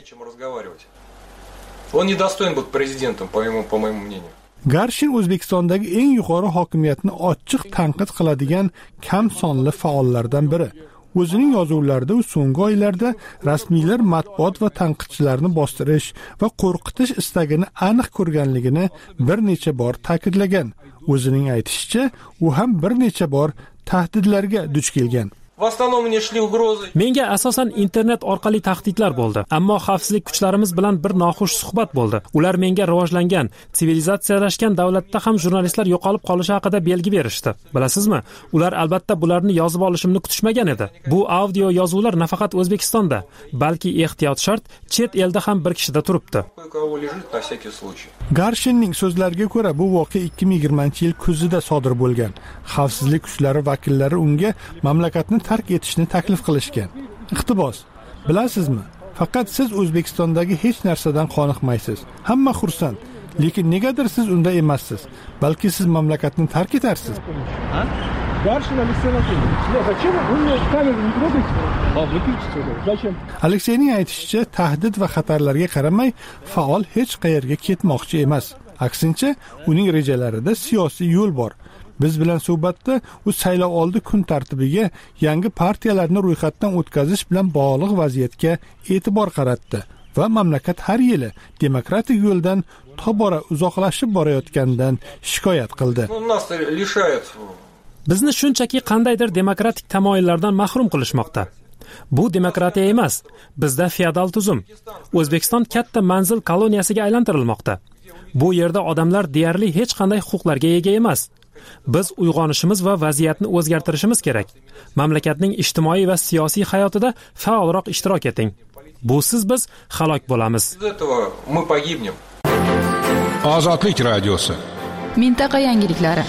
Он недостоин быть президентом, по моему мнению. Garshin O'zbekistondagi eng yuqori hokimiyatni ochiq tanqid qiladigan kam sonli faollardan biri. O'zining yozuvlarida u so'nggi oylarda rasmiylar matbuot va tanqidchilarni bostirish va qo'rqitish istagini aniq ko'rganligini bir necha bor ta'kidlagan. O'zining aytishicha, u ham bir necha bor tahdidlarga duch kelgan. Menga asosan internet orqali tahdidlar bo'ldi, ammo xavfsizlik kuchlarimiz bilan bir noxush suhbat bo'ldi. Ular menga rivojlangan, sivilizatsiyalashgan davlatda ham jurnalistlar yo'qolib qolishi haqida belgi berishdi. Bilasizmi? Ular albatta bularni yozib olishimni kutishmagan edi. Bu audio yozuvlar nafaqat O'zbekistonda, balki ehtiyot shart chet elda ham bir kishida turibdi. Garshinning so'zlariga ko'ra, bu voqea 2020-yil kuzida sodir bo'lgan. Xavfsizlik kuchlari vakillari unga mamlakatni tark etishni taklif qilishgan. Iqtibos, bilasizmi? Faqat siz O'zbekistondagi hech narsadan qoniqmaysiz. Hamma xursand, lekin negadir siz unda emassiz. Balki siz mamlakatni tark etarsiz. Alekseyning aytishicha, tahdid va xatarlarga qaramay, faol hech qayerga ketmoqchi emas. Aksincha, uning rejalarida siyosiy yo'l bor. Biz bilan suhbatda u saylov oldi kun tartibiga yangi partiyalarni ro'yxatdan o'tkazish bilan bog'liq vaziyatga e'tibor qaratdi va mamlakat har yili demokratik yo'ldan tobora uzoqlashib borayotganidan shikoyat qildi. Bizni shunchaki qandaydir demokratik tamoyillardan mahrum qilishmoqda. Bu demokratiya emas, bizda feodal tuzum. O'zbekiston katta manzil koloniyasiga aylantirilmoqda. Bu yerda odamlar deyarli hech qanday huquqlarga ega emas. Biz uyg'onishimiz va vaziyatni o'zgartirishimiz kerak. Mamlakatning ijtimoiy va siyosiy hayotida faolroq ishtirok eting. Busiz biz halok bo'lamiz. Ozodlik radiosi. Mintaqa yangiliklari.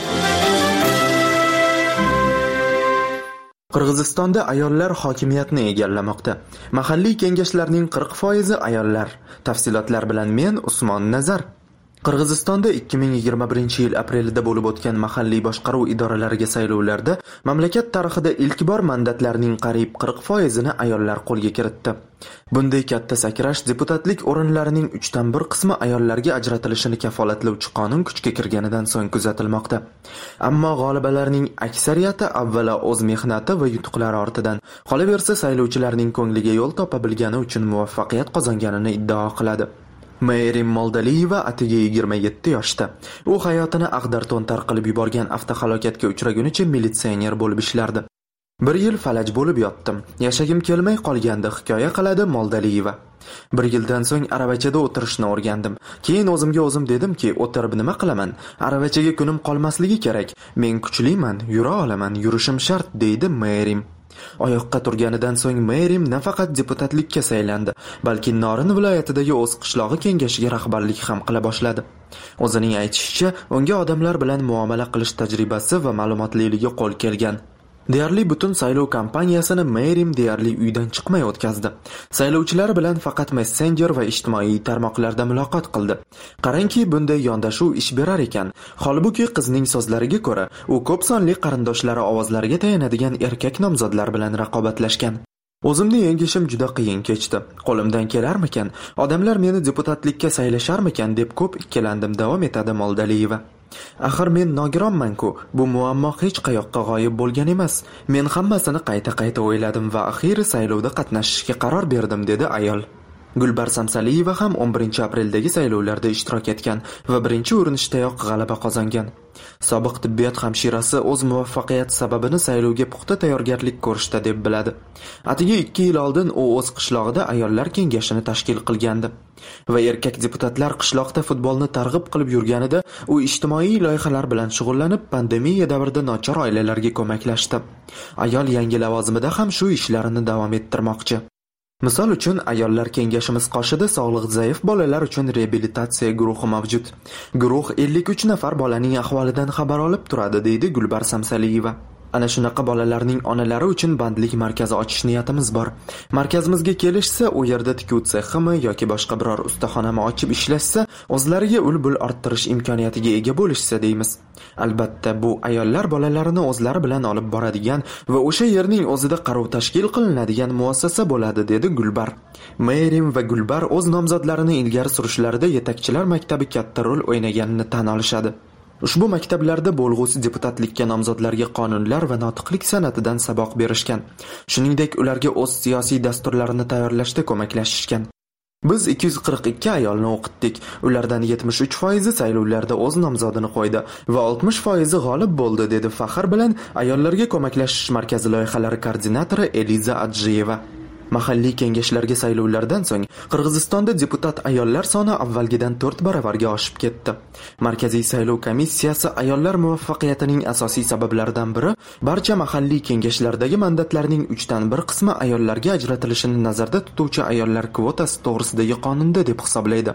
Qirg'izistonda ayollar hokimiyatni egallamoqda. Mahalliy kengashlarning 40% ayollar. Tafsilotlar bilan men Usmon Nazar. Qirg'izistonda 2021-yil aprelida bo'lib o'tgan mahalliy boshqaruv idoralariga saylovlarda mamlakat tarixida ilk bor mandatlarning qariyb 40%ni ayollar qo'lga kiritdi. Bunday katta sakrash deputatlik o'rinlarining 1/3 qismi ayollarga ajratilishini kafolatlovchi qonun kuchga kirganidan so'ng kuzatilmoqda. Ammo g'olibalarning aksariyati avvalo o'z mehnati va yutuqlari ortidan, qolaversa saylovchilarning ko'ngliga yo'l topa bilgani uchun muvaffaqiyat qozonganini iddao qiladi. Merim Moldaliyeva atiga 27 yoshda. U hayotini ag'dar-to'ntar qilib yuborgan avtohalokatga uchragunicha militsioner bo'lib ishlardi. 1 yil falaj bo'lib yotdim. Yashagim kelmay qolgandi, hikoya qiladi Moldaliyeva. 1 yildan so'ng aravachada o'tirishni o'rgandim. Keyin o'zimga o'zim dedimki, o'tirib nima qilaman? Aravachaga kunim qolmasligi kerak. Men kuchliman, yura olaman, yurishim shart, deydi Merim. Oyoqqa turganidan so'ng Merim nafaqat deputatlikka saylandi, balki Norin viloyatidagi o'z qishlog'i kengashiga rahbarlik ham qila boshladi. O'zining aytishicha, unga odamlar bilan muomala qilish tajribasi va ma'lumotliligi qo'l kelgan. Deyarli butun saylov kampaniyasini Merim deyarli uydan chiqmay o'tkazdi. Saylovchilar bilan faqat messenjer va ijtimoiy tarmoqlarda muloqot qildi. Qarangki, bunday yondashuv ish berar ekan. Holbuki qizning so'zlariga ko'ra, u ko'p sonli qarindoshlari ovozlariga tayanadigan erkak nomzodlar bilan raqobatlashgan. O'zimni yengishim juda qiyin kechdi. Qo'limdan kelarmikan? Odamlar meni deputatlikka saylasharmikan deb ko'p ikkilandim, davom etadi Moldaliyeva. Axir men nogironman-ku, bu muammo hech qayoqqa g'oyib bo'lgan emas. Men hammasini qayta o'yladim va axiri saylovda qatnashishga qaror berdim, dedi ayol. Gulbar Samsaliyeva ham 11-apreldagi saylovlarda ishtirok etgan va birinchi urinishdayoq g'alaba qozongan. Sobiq tibbiyot hamshirasi o'z muvaffaqiyati sababini saylovga puxta tayyorgarlik ko'rishda deb biladi. Atigi 2 yil oldin u o'z qishlog'ida ayollar kengashini tashkil qilgandi va erkak deputatlar qishloqda futbolni targ'ib qilib yurganida u ijtimoiy loyihalar bilan shug'ullanib, pandemiya davrida nochor oilalarga ko'maklashdi. Ayol yangi lavozimida ham shu ishlarini davom ettirmoqchi. Misol uchun, ayollar kengashimiz qoshida sog'lig'i zaif bolalar uchun reabilitatsiya guruhi mavjud. Guruh 53 nafar bolaning ahvolidan xabar olib turadi, deydi Gulbar Samsaliyeva. Ana shunaqa bolalarning onalari uchun bandlik markazi ochish niyatimiz bor. Markazimizga kelishsa, u yerda tikuv seximi yoki boshqa biror ustaxonami ochib ishlashsa, o'zlariga ul-bul orttirish imkoniyatiga ega bo'lishsa deymiz. Albatta, bu ayollar bolalarini o'zlari bilan olib boradigan va o'sha yerning o'zida qaruv tashkil qilinadigan muassasa bo'ladi, dedi Gulbar. Merim va Gulbar o'z nomzodlarini ilgari surishlarida yetakchilar maktabi katta rol o'ynaganini tan olishadi. Ushbu maktablarda bo'lg'usi deputatlikka nomzodlarga qonunlar va notiqlik san'atidan saboq berishgan. Shuningdek, ularga o'z siyosiy dasturlarini tayyorlashda ko'maklashishgan. Biz 242 ayolni o'qitdik. Ulardan 73% saylovlarda o'z nomzodini qo'ydi va 60% g'olib bo'ldi, dedi faxr bilan ayollarga ko'maklashish markazi loyihalari koordinatori Eliza Adjiyeva. Mahalliy kengashlarga saylovlardan so'ng Qirg'izistonda deputat ayollar soni avvalgidan 4 baravarga oshib ketdi. Markaziy saylov komissiyasi ayollar muvaffaqiyatining asosiy sabablaridan biri barcha mahalliy kengashlardagi mandatlarning 1/3 qismi ayollarga ajratilishini nazarda tutuvchi ayollar kvotasi to'g'risidagi qonunda deb hisoblaydi.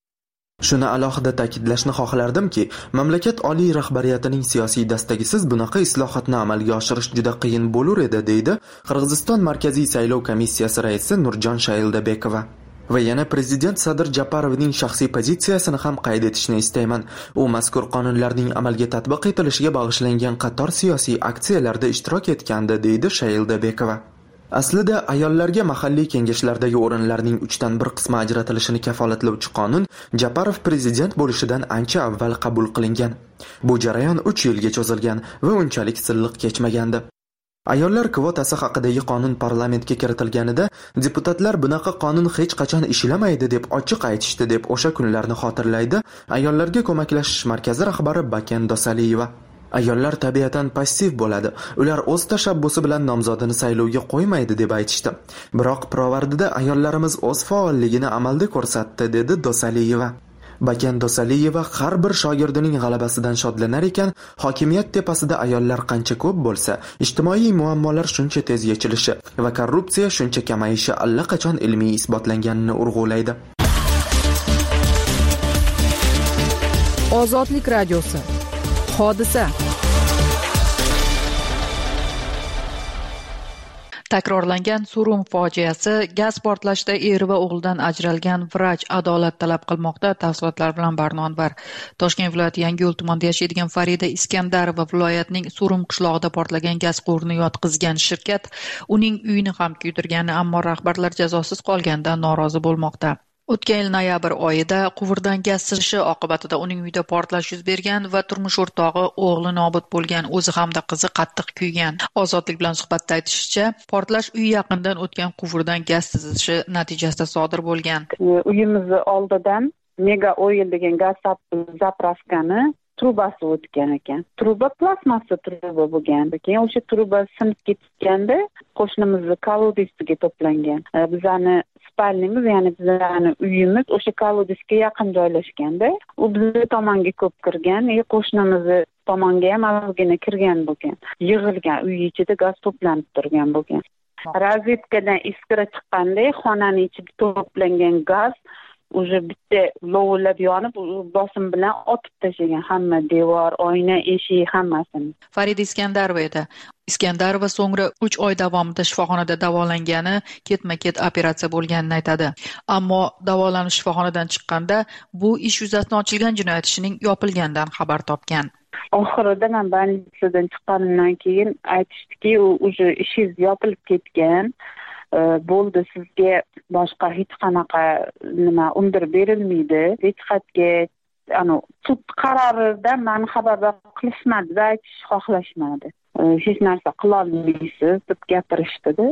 Shuni alohida ta'kidlashni xohlardimki, mamlakat oliy rahbariyatining siyosiy dastagisiz bunaqa islohotni amalga oshirish juda qiyin bo'lar edi, deydi Qirg'iziston Markaziy saylov komissiyasi raisi Nurjon Shayildabekova. Va yana prezident Sadir Japarovning shaxsiy pozitsiyasini ham qayd etishni istayman. U mazkur qonunlarning amalga tatbiq etilishiga bag'ishlangan qator siyosiy aksiyalarda ishtirok etgandi, deydi Shayildabekova. Aslida ayollarga mahalliy kengashlardagi o'rinlarning 1/3 qismi ajratilishini kafolatlovchi qonun Japarov prezident bo'lishidan ancha avval qabul qilingan. Bu jarayon 3 yilga cho'zilgan va unchalik silliq kechmagandi. Ayollar kvotasi haqidagi qonun parlamentga kiritilganida deputatlar bunaqa qonun hech qachon ishlamaydi deb ochiq aytishdi deb o'sha kunlarni xotirlaydi ayollarga ko'maklashish markazi rahbari Baken Dosaliyeva. Ayollar tabiatan passiv bo'ladi. Ular o'z tashabbusi bilan nomzodini saylovga qo'ymaydi deb aytishdi. Biroq Pirovardida ayollarimiz o'z faolligini amalda ko'rsatdi, dedi Dosaliyeva. Baken Dosaliyeva har bir shogirdining g'alabasidan shodlanar ekan, hokimiyat tepasida ayollar qancha ko'p bo'lsa, ijtimoiy muammolar shuncha tez yechilishi va korrupsiya shuncha kamayishi allaqachon ilmiy isbotlanganini urg'ulaydi. Ozodlik radiosi. Hodisa. Takrorlangan Surum fojiasi, gaz portlashida eri va o'g'lidan ajralgan vrach adolat talab qilmoqda. Tafsilotlar bilan Barno Anvar. Toshkent viloyati Yangiyo'l tumanida yashaydigan Farida Iskandarova viloyatning Surum qishlog'ida portlagan gaz quvurini yotqizgan shirkat uning uyini ham kuydirgani, ammo rahbarlar jazosiz qolganidan norozi bo'lmoqda. O'tgan yil noyabr oyida quvurdan gaz sizishi oqibatida uning uyida portlash yuz bergan va turmush o'rtog'i, o'g'li nobud bo'lgan, o'zi hamda qizi qattiq kuygan. Ozodlik bilan suhbatda aytishicha, portlash uy yaqinidan o'tgan quvurdan gaz sizishi natijasida sodir bo'lgan. Uyimizni oldidan Mega Oil degan gaz zapravkani trubasi o'tgan ekan. Truba plastmassa truba bo'lgan. Keyin o'sha truba sinib ketganda qo'shnimizni kolodesiga to'plangan. Bizani spalnimiz, ya'ni bizani uyimiz o'sha kolodesga yaqin joylashganda, u bizning tomonga ko'p kirgan, qo'shnimiz tomonga ham ozgina kirgan bo'lgan. Yig'ilgan uy ichida gaz to'planib turgan bo'lgan. Razvedkadan iskira chiqqanda xonaning ichida to'plangan gaz уже bitta lovillab yonib, bosim bilan otib tashlagan hamma devor, oyna, eshik hammasini. Farida Iskandarova edi. Iskandarova so'ngra 3 oy davomida shifoxonada davolangani, ketma-ket operatsiya bo'lganini aytadi. Ammo davolanish shifoxonadan chiqqanda bu ish yuzasidan ochilgan jinoyat ishining yopilganidan xabar topgan. Oxirida men больницаdan chiqqanimdan keyin aytishdiki, u уже ishingiz yopilib ketgan. Bo'ldi, sizga boshqa hech qanaqa nima undirib berilmaydi. Hech qayerga sud qarorida meni xabardor qilishmadi va aytish xohlashmadi. Hech narsa qila olmaysiz deb gapirishdi-da.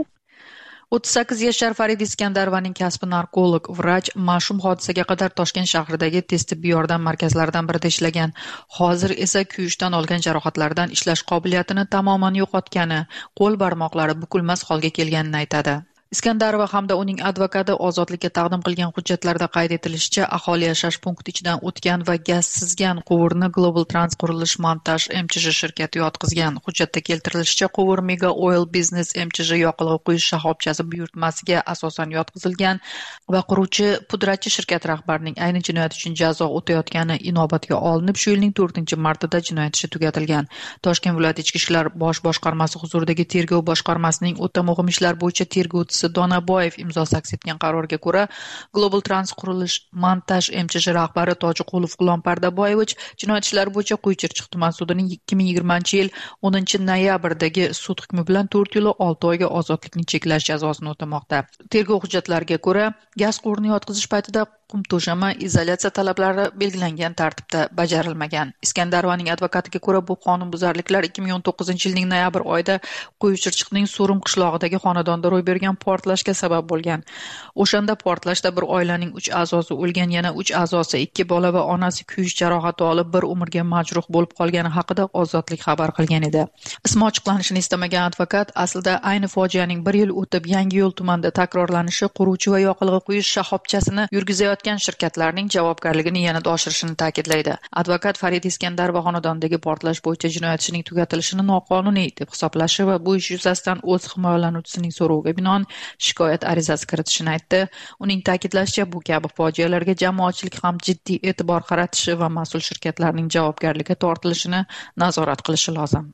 38 yashar Farida Iskandarovaning kasbi narkolog, vrach, mashhum hodisaga qadar Toshkent shahridagi tez tibbiy yordam markazlaridan birida ishlagan. Hozir esa kuyishdan olgan jarohatlaridan ishlash qobiliyatini tamoman yo'qotgani, qo'l barmoqlari bukilmas holga kelganini aytadi. Iskandarova hamda uning advokati ozodlikka taqdim qilgan hujjatlarda qayd etilishicha, aholi yashash punkti ichidan o'tgan va gaz sizgan quvurni Global Trans qurilish montaj MChJ shirkati yotqizgan. Hujjatda keltirilishicha, quvur Mega Oil Business MChJ yoqilg'i quyish shoxobchasi buyurtmasiga asosan yotqizilgan va quruvchi pudratchi shirkat rahbarining ayni jinoyat uchun jazo o'tayotgani inobatga olinib, shu yilning 4-martida jinoyat ishi tugatilgan. Toshkent viloyat ichki ishlar bosh boshqarmasi huzuridagi tergov boshqarmasining o'ta muhim ishlar bo'yicha tergovchisi Donaboyev imzosi aks etgan qarorga ko'ra, Global Trans qurilish montaj MChJ rahbari Tojiqulov G'ulom Pardaboyevich jinoyat ishlari bo'yicha Quyi-Chirchiq tuman sudining 2020-yil 10-noyabrdagi sud hukmi bilan 4 yil 6 oyga ozodlikni cheklash jazosini o'tamoqda. Tergov hujjatlariga ko'ra, gaz quvurini yotqizish paytida qum to'shama, izolyatsiya talablari belgilangan tartibda bajarilmagan. Iskandarovaning advokatiga ko'ra, bu qonunbuzarliklar 2019-yilning noyabr oyida Quyi-Chirchiqning Surum qishlog'idagi xonadonda ro'y bergan portlashga sabab bo'lgan. O'shanda portlashda bir oilaning 3 a'zosi o'lgan, yana 3 a'zosi, 2 bola va onasi kuyish jarohati olib, bir umrga majruh bo'lib qolgani haqida Ozodlik xabar qilgan edi. Ismi ochiqlanishini istamagan advokat aslida ayni fojianing 1 yil o'tib Yangiyo'l tumanida takrorlanishi, quruvchi va yoqilg'i quyish shoxobchasini yurgizayotgan shirkatlarning javobgarligini yanada oshirishini ta'kidlaydi. Advokat Farida Iskandarova xonadonidagi portlash bo'yicha jinoyat ishining tugatilishini noqonuniy deb hisoblashi va bu ish yuzasidan o'z himoyalanuvchisining so'roviga binoan shikoyat arizasi kiritishini aytdi. Uning ta'kidlashicha, bu kabi fojialarga jamoatchilik ham jiddiy e'tibor qaratishi va mas'ul shirkatlarning javobgarlikka tortilishini nazorat qilishi lozim.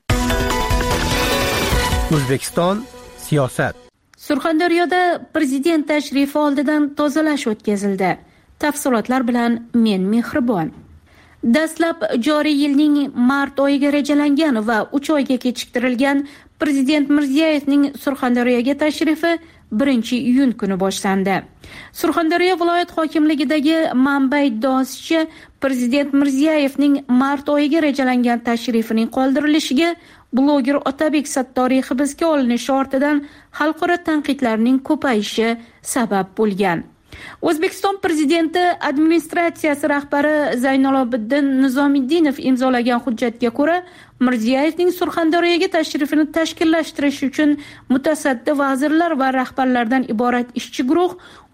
O'zbekiston siyosat. Surxondaryoda prezident tashrifi oldidan tozalash o'tkazildi. Tafsilotlar bilan men Mehribon. Dastlab joriy yilning mart oyiga rejalangan va 3 oyga kechiktirilgan Prezident Mirziyoyevning Surxondaryoga tashrifi 1-iyun kuni boshlandi. Surxondaryo viloyat hokimligidagi manba iddaosicha, Prezident Mirziyoyevning mart oyiga rejalangan tashrifining qoldirilishiga bloger Otabek Sattoriy hibsga olinishi ortidan xalqaro tanqidlarning ko'payishi sabab bo'lgan. O'zbekiston prezidenti administratsiyasi rahbari Zaynalobiddin Nizomiddinov imzolagan hujjatga ko'ra, Mirziyoyevning Surxondaryoga tashrifini tashkillashtirish uchun mutasaddi vazirlar va rahbarlardan iborat ishchi guruh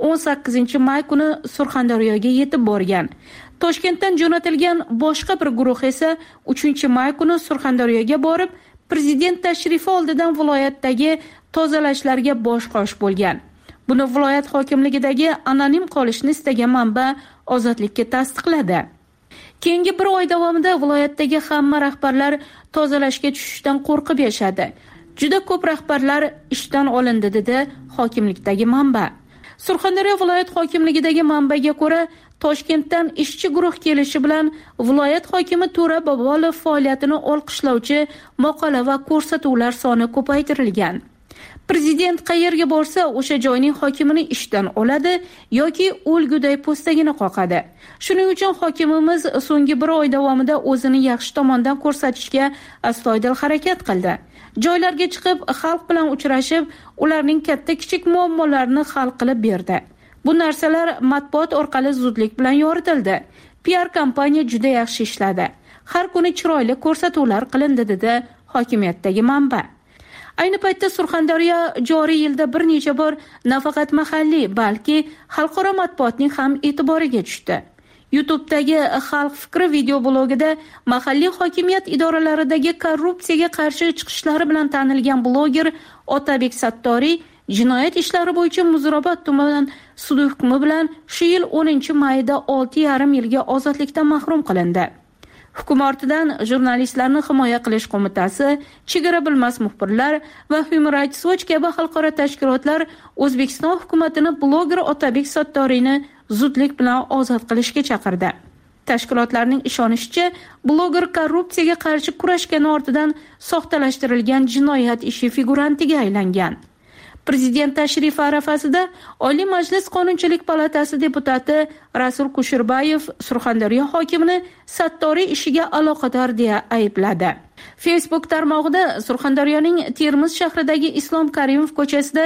18-may kuni Surxondaryoga yetib borgan. Toshkentdan jo'natilgan boshqa bir guruh esa 3-may kuni Surxondaryoga borib, prezident tashrifi oldidan viloyatdagi tozalashlarga bosh-qosh bo'lgan. Buni viloyat hokimligidagi anonim qolishni istagan manba Ozodlikka tasdiqladi. Keyingi bir oy davomida viloyatdagi hamma rahbarlar tozalashga tushishdan qo'rqib yashadi. Juda ko'p rahbarlar ishdan olindi, dedi hokimlikdagi manba. Surxondaryo viloyat hokimligidagi manbaga ko'ra, Toshkentdan ishchi guruh kelishi bilan viloyat hokimi To'ra Bobolov faoliyatini olqishlovchi maqola va ko'rsatuvlar soni ko'paytirilgan. Prezident qayerga borsa, o'sha joyning hokimini ishdan oladi yoki o'lguday postagini qoqadi. Shuning uchun hokimimiz so'nggi bir oy davomida o'zini yaxshi tomondan ko'rsatishga astoydil harakat qildi. Joylarga chiqib, xalq bilan uchrashib, ularning katta-kichik muammolarini hal qilib berdi. Bu narsalar matbuot orqali zudlik bilan yoritildi. PR kampaniya juda yaxshi ishladi. Har kuni chiroyli ko'rsatuvlar qilindi, dedi hokimiyatdagi manba. Ayni paytda Surxondaryo joriy yilda bir necha bor nafaqat mahalliy, balki xalqaro matbuotning ham e'tiboriga tushdi. YouTube'dagi Xalq fikri video blogida mahalliy hokimiyat idoralaridagi korrupsiyaga qarshi chiqishlari bilan tanilgan bloger Otabek Sattoriy jinoyat ishlari bo'yicha Muzrabot tumani sud hukmi bilan shu yil 10-mayda 6,5 yilga ozodlikdan mahrum qilindi. Hukm ortidan jurnalistlarni himoya qilish qo'mitasi, chegara bilmas muxbirlar va Human Rights Watch kabi xalqaro tashkilotlar O'zbekiston hukumatini bloger Otabek Sattoriyni zudlik bilan ozod qilishga chaqirdi. Tashkilotlarning ishonishicha, bloger korrupsiyaga qarshi kurashgani ortidan soxtalashtirilgan jinoyat ishi figurantiga aylangan. Prezident tashrifi arafasida Oliy Majlis Qonunchilik palatasi deputati Rasul Kushirbayev Surxondaryo hokimini Sattoriy ishiga aloqador deya aybladi. Facebook tarmog'ida Surxondaryoning Termiz shahridagi Islom Karimov ko'chasida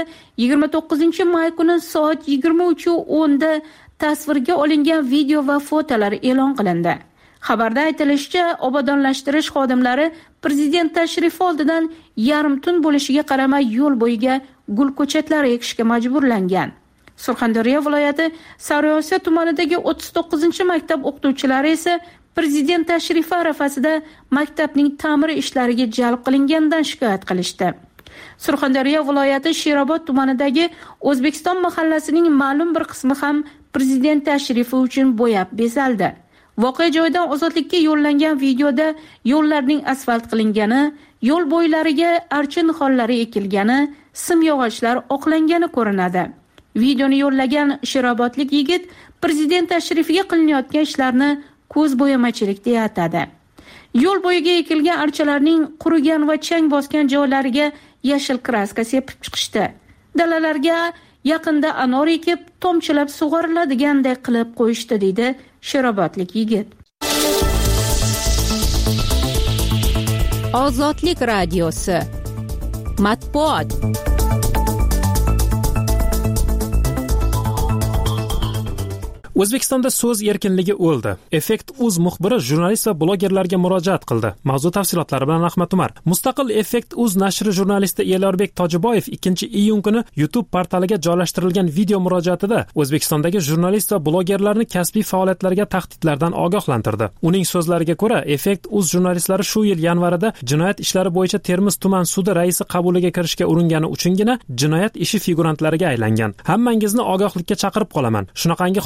29-may kuni soat 23:10 da tasvirga olingan video va fotolar e'lon qilindi. Xabarda aytilishicha, obodonlashtirish xodimlari prezident tashrifi oldidan yarim tun bo'lishiga qaramay yo'l bo'yiga gul ko'chatlari ekishga majburlangan. Surxondaryo viloyati Sariosiyo tumanidagi 39-maktab o'qituvchilari esa prezident tashrifi arafasida maktabning ta'mir ishlariga jalb qilinganidan shikoyat qilishdi. Surxondaryo viloyati Sherobod tumanidagi O'zbekiston mahallasining ma'lum bir qismi ham prezident tashrifi uchun bo'yab bezaldi. Voqea joyidan Ozodlikka yo'llangan videoda yo'llarning asfalt qilingani, yo'l bo'ylariga archa nixonlari ekilgani, simyog'ochlar oqlangani ko'rinadi. Videoni yo'llagan Sherobodlik yigit prezident tashrifiga qilinayotgan ishlarni ko'zbo'yamachilik deya atadi. Yo'l bo'yiga ekilgan archalarning qurigan va chang bosgan joylariga yashil kraska sepib chiqishdi. Dalalarga yaqinda anor ekib, tomchilab sug'oriladiganday qilib qo'yishdi, deydi Sherobodlik yigit. Ozodlik radiosi matbuot. O'zbekistonda so'z erkinligi o'ldi. Effekt.uz muxbiri jurnalist va blogerlarga murojaat qildi. Mavzu tafsilotlari bilan Ahmad Umar. Mustaqil Effekt.uz nashri jurnalisti Elorbek Tojiboyev 2-iyun kuni YouTube portaliga joylashtirilgan video murojaatida O'zbekistondagi jurnalist va blogerlarni kasbiy faoliyatlariga tahdidlardan ogohlantirdi. Uning so'zlariga ko'ra, Effekt.uz jurnalistlari shu yil yanvarida jinoyat ishlari bo'yicha Termiz tuman sudi raisi qabuliga kirishga uringani uchungina jinoyat ishi figurantlariga aylangan. Hammangizni ogohlikka chaqirib qolaman. Shunaqangi holatlar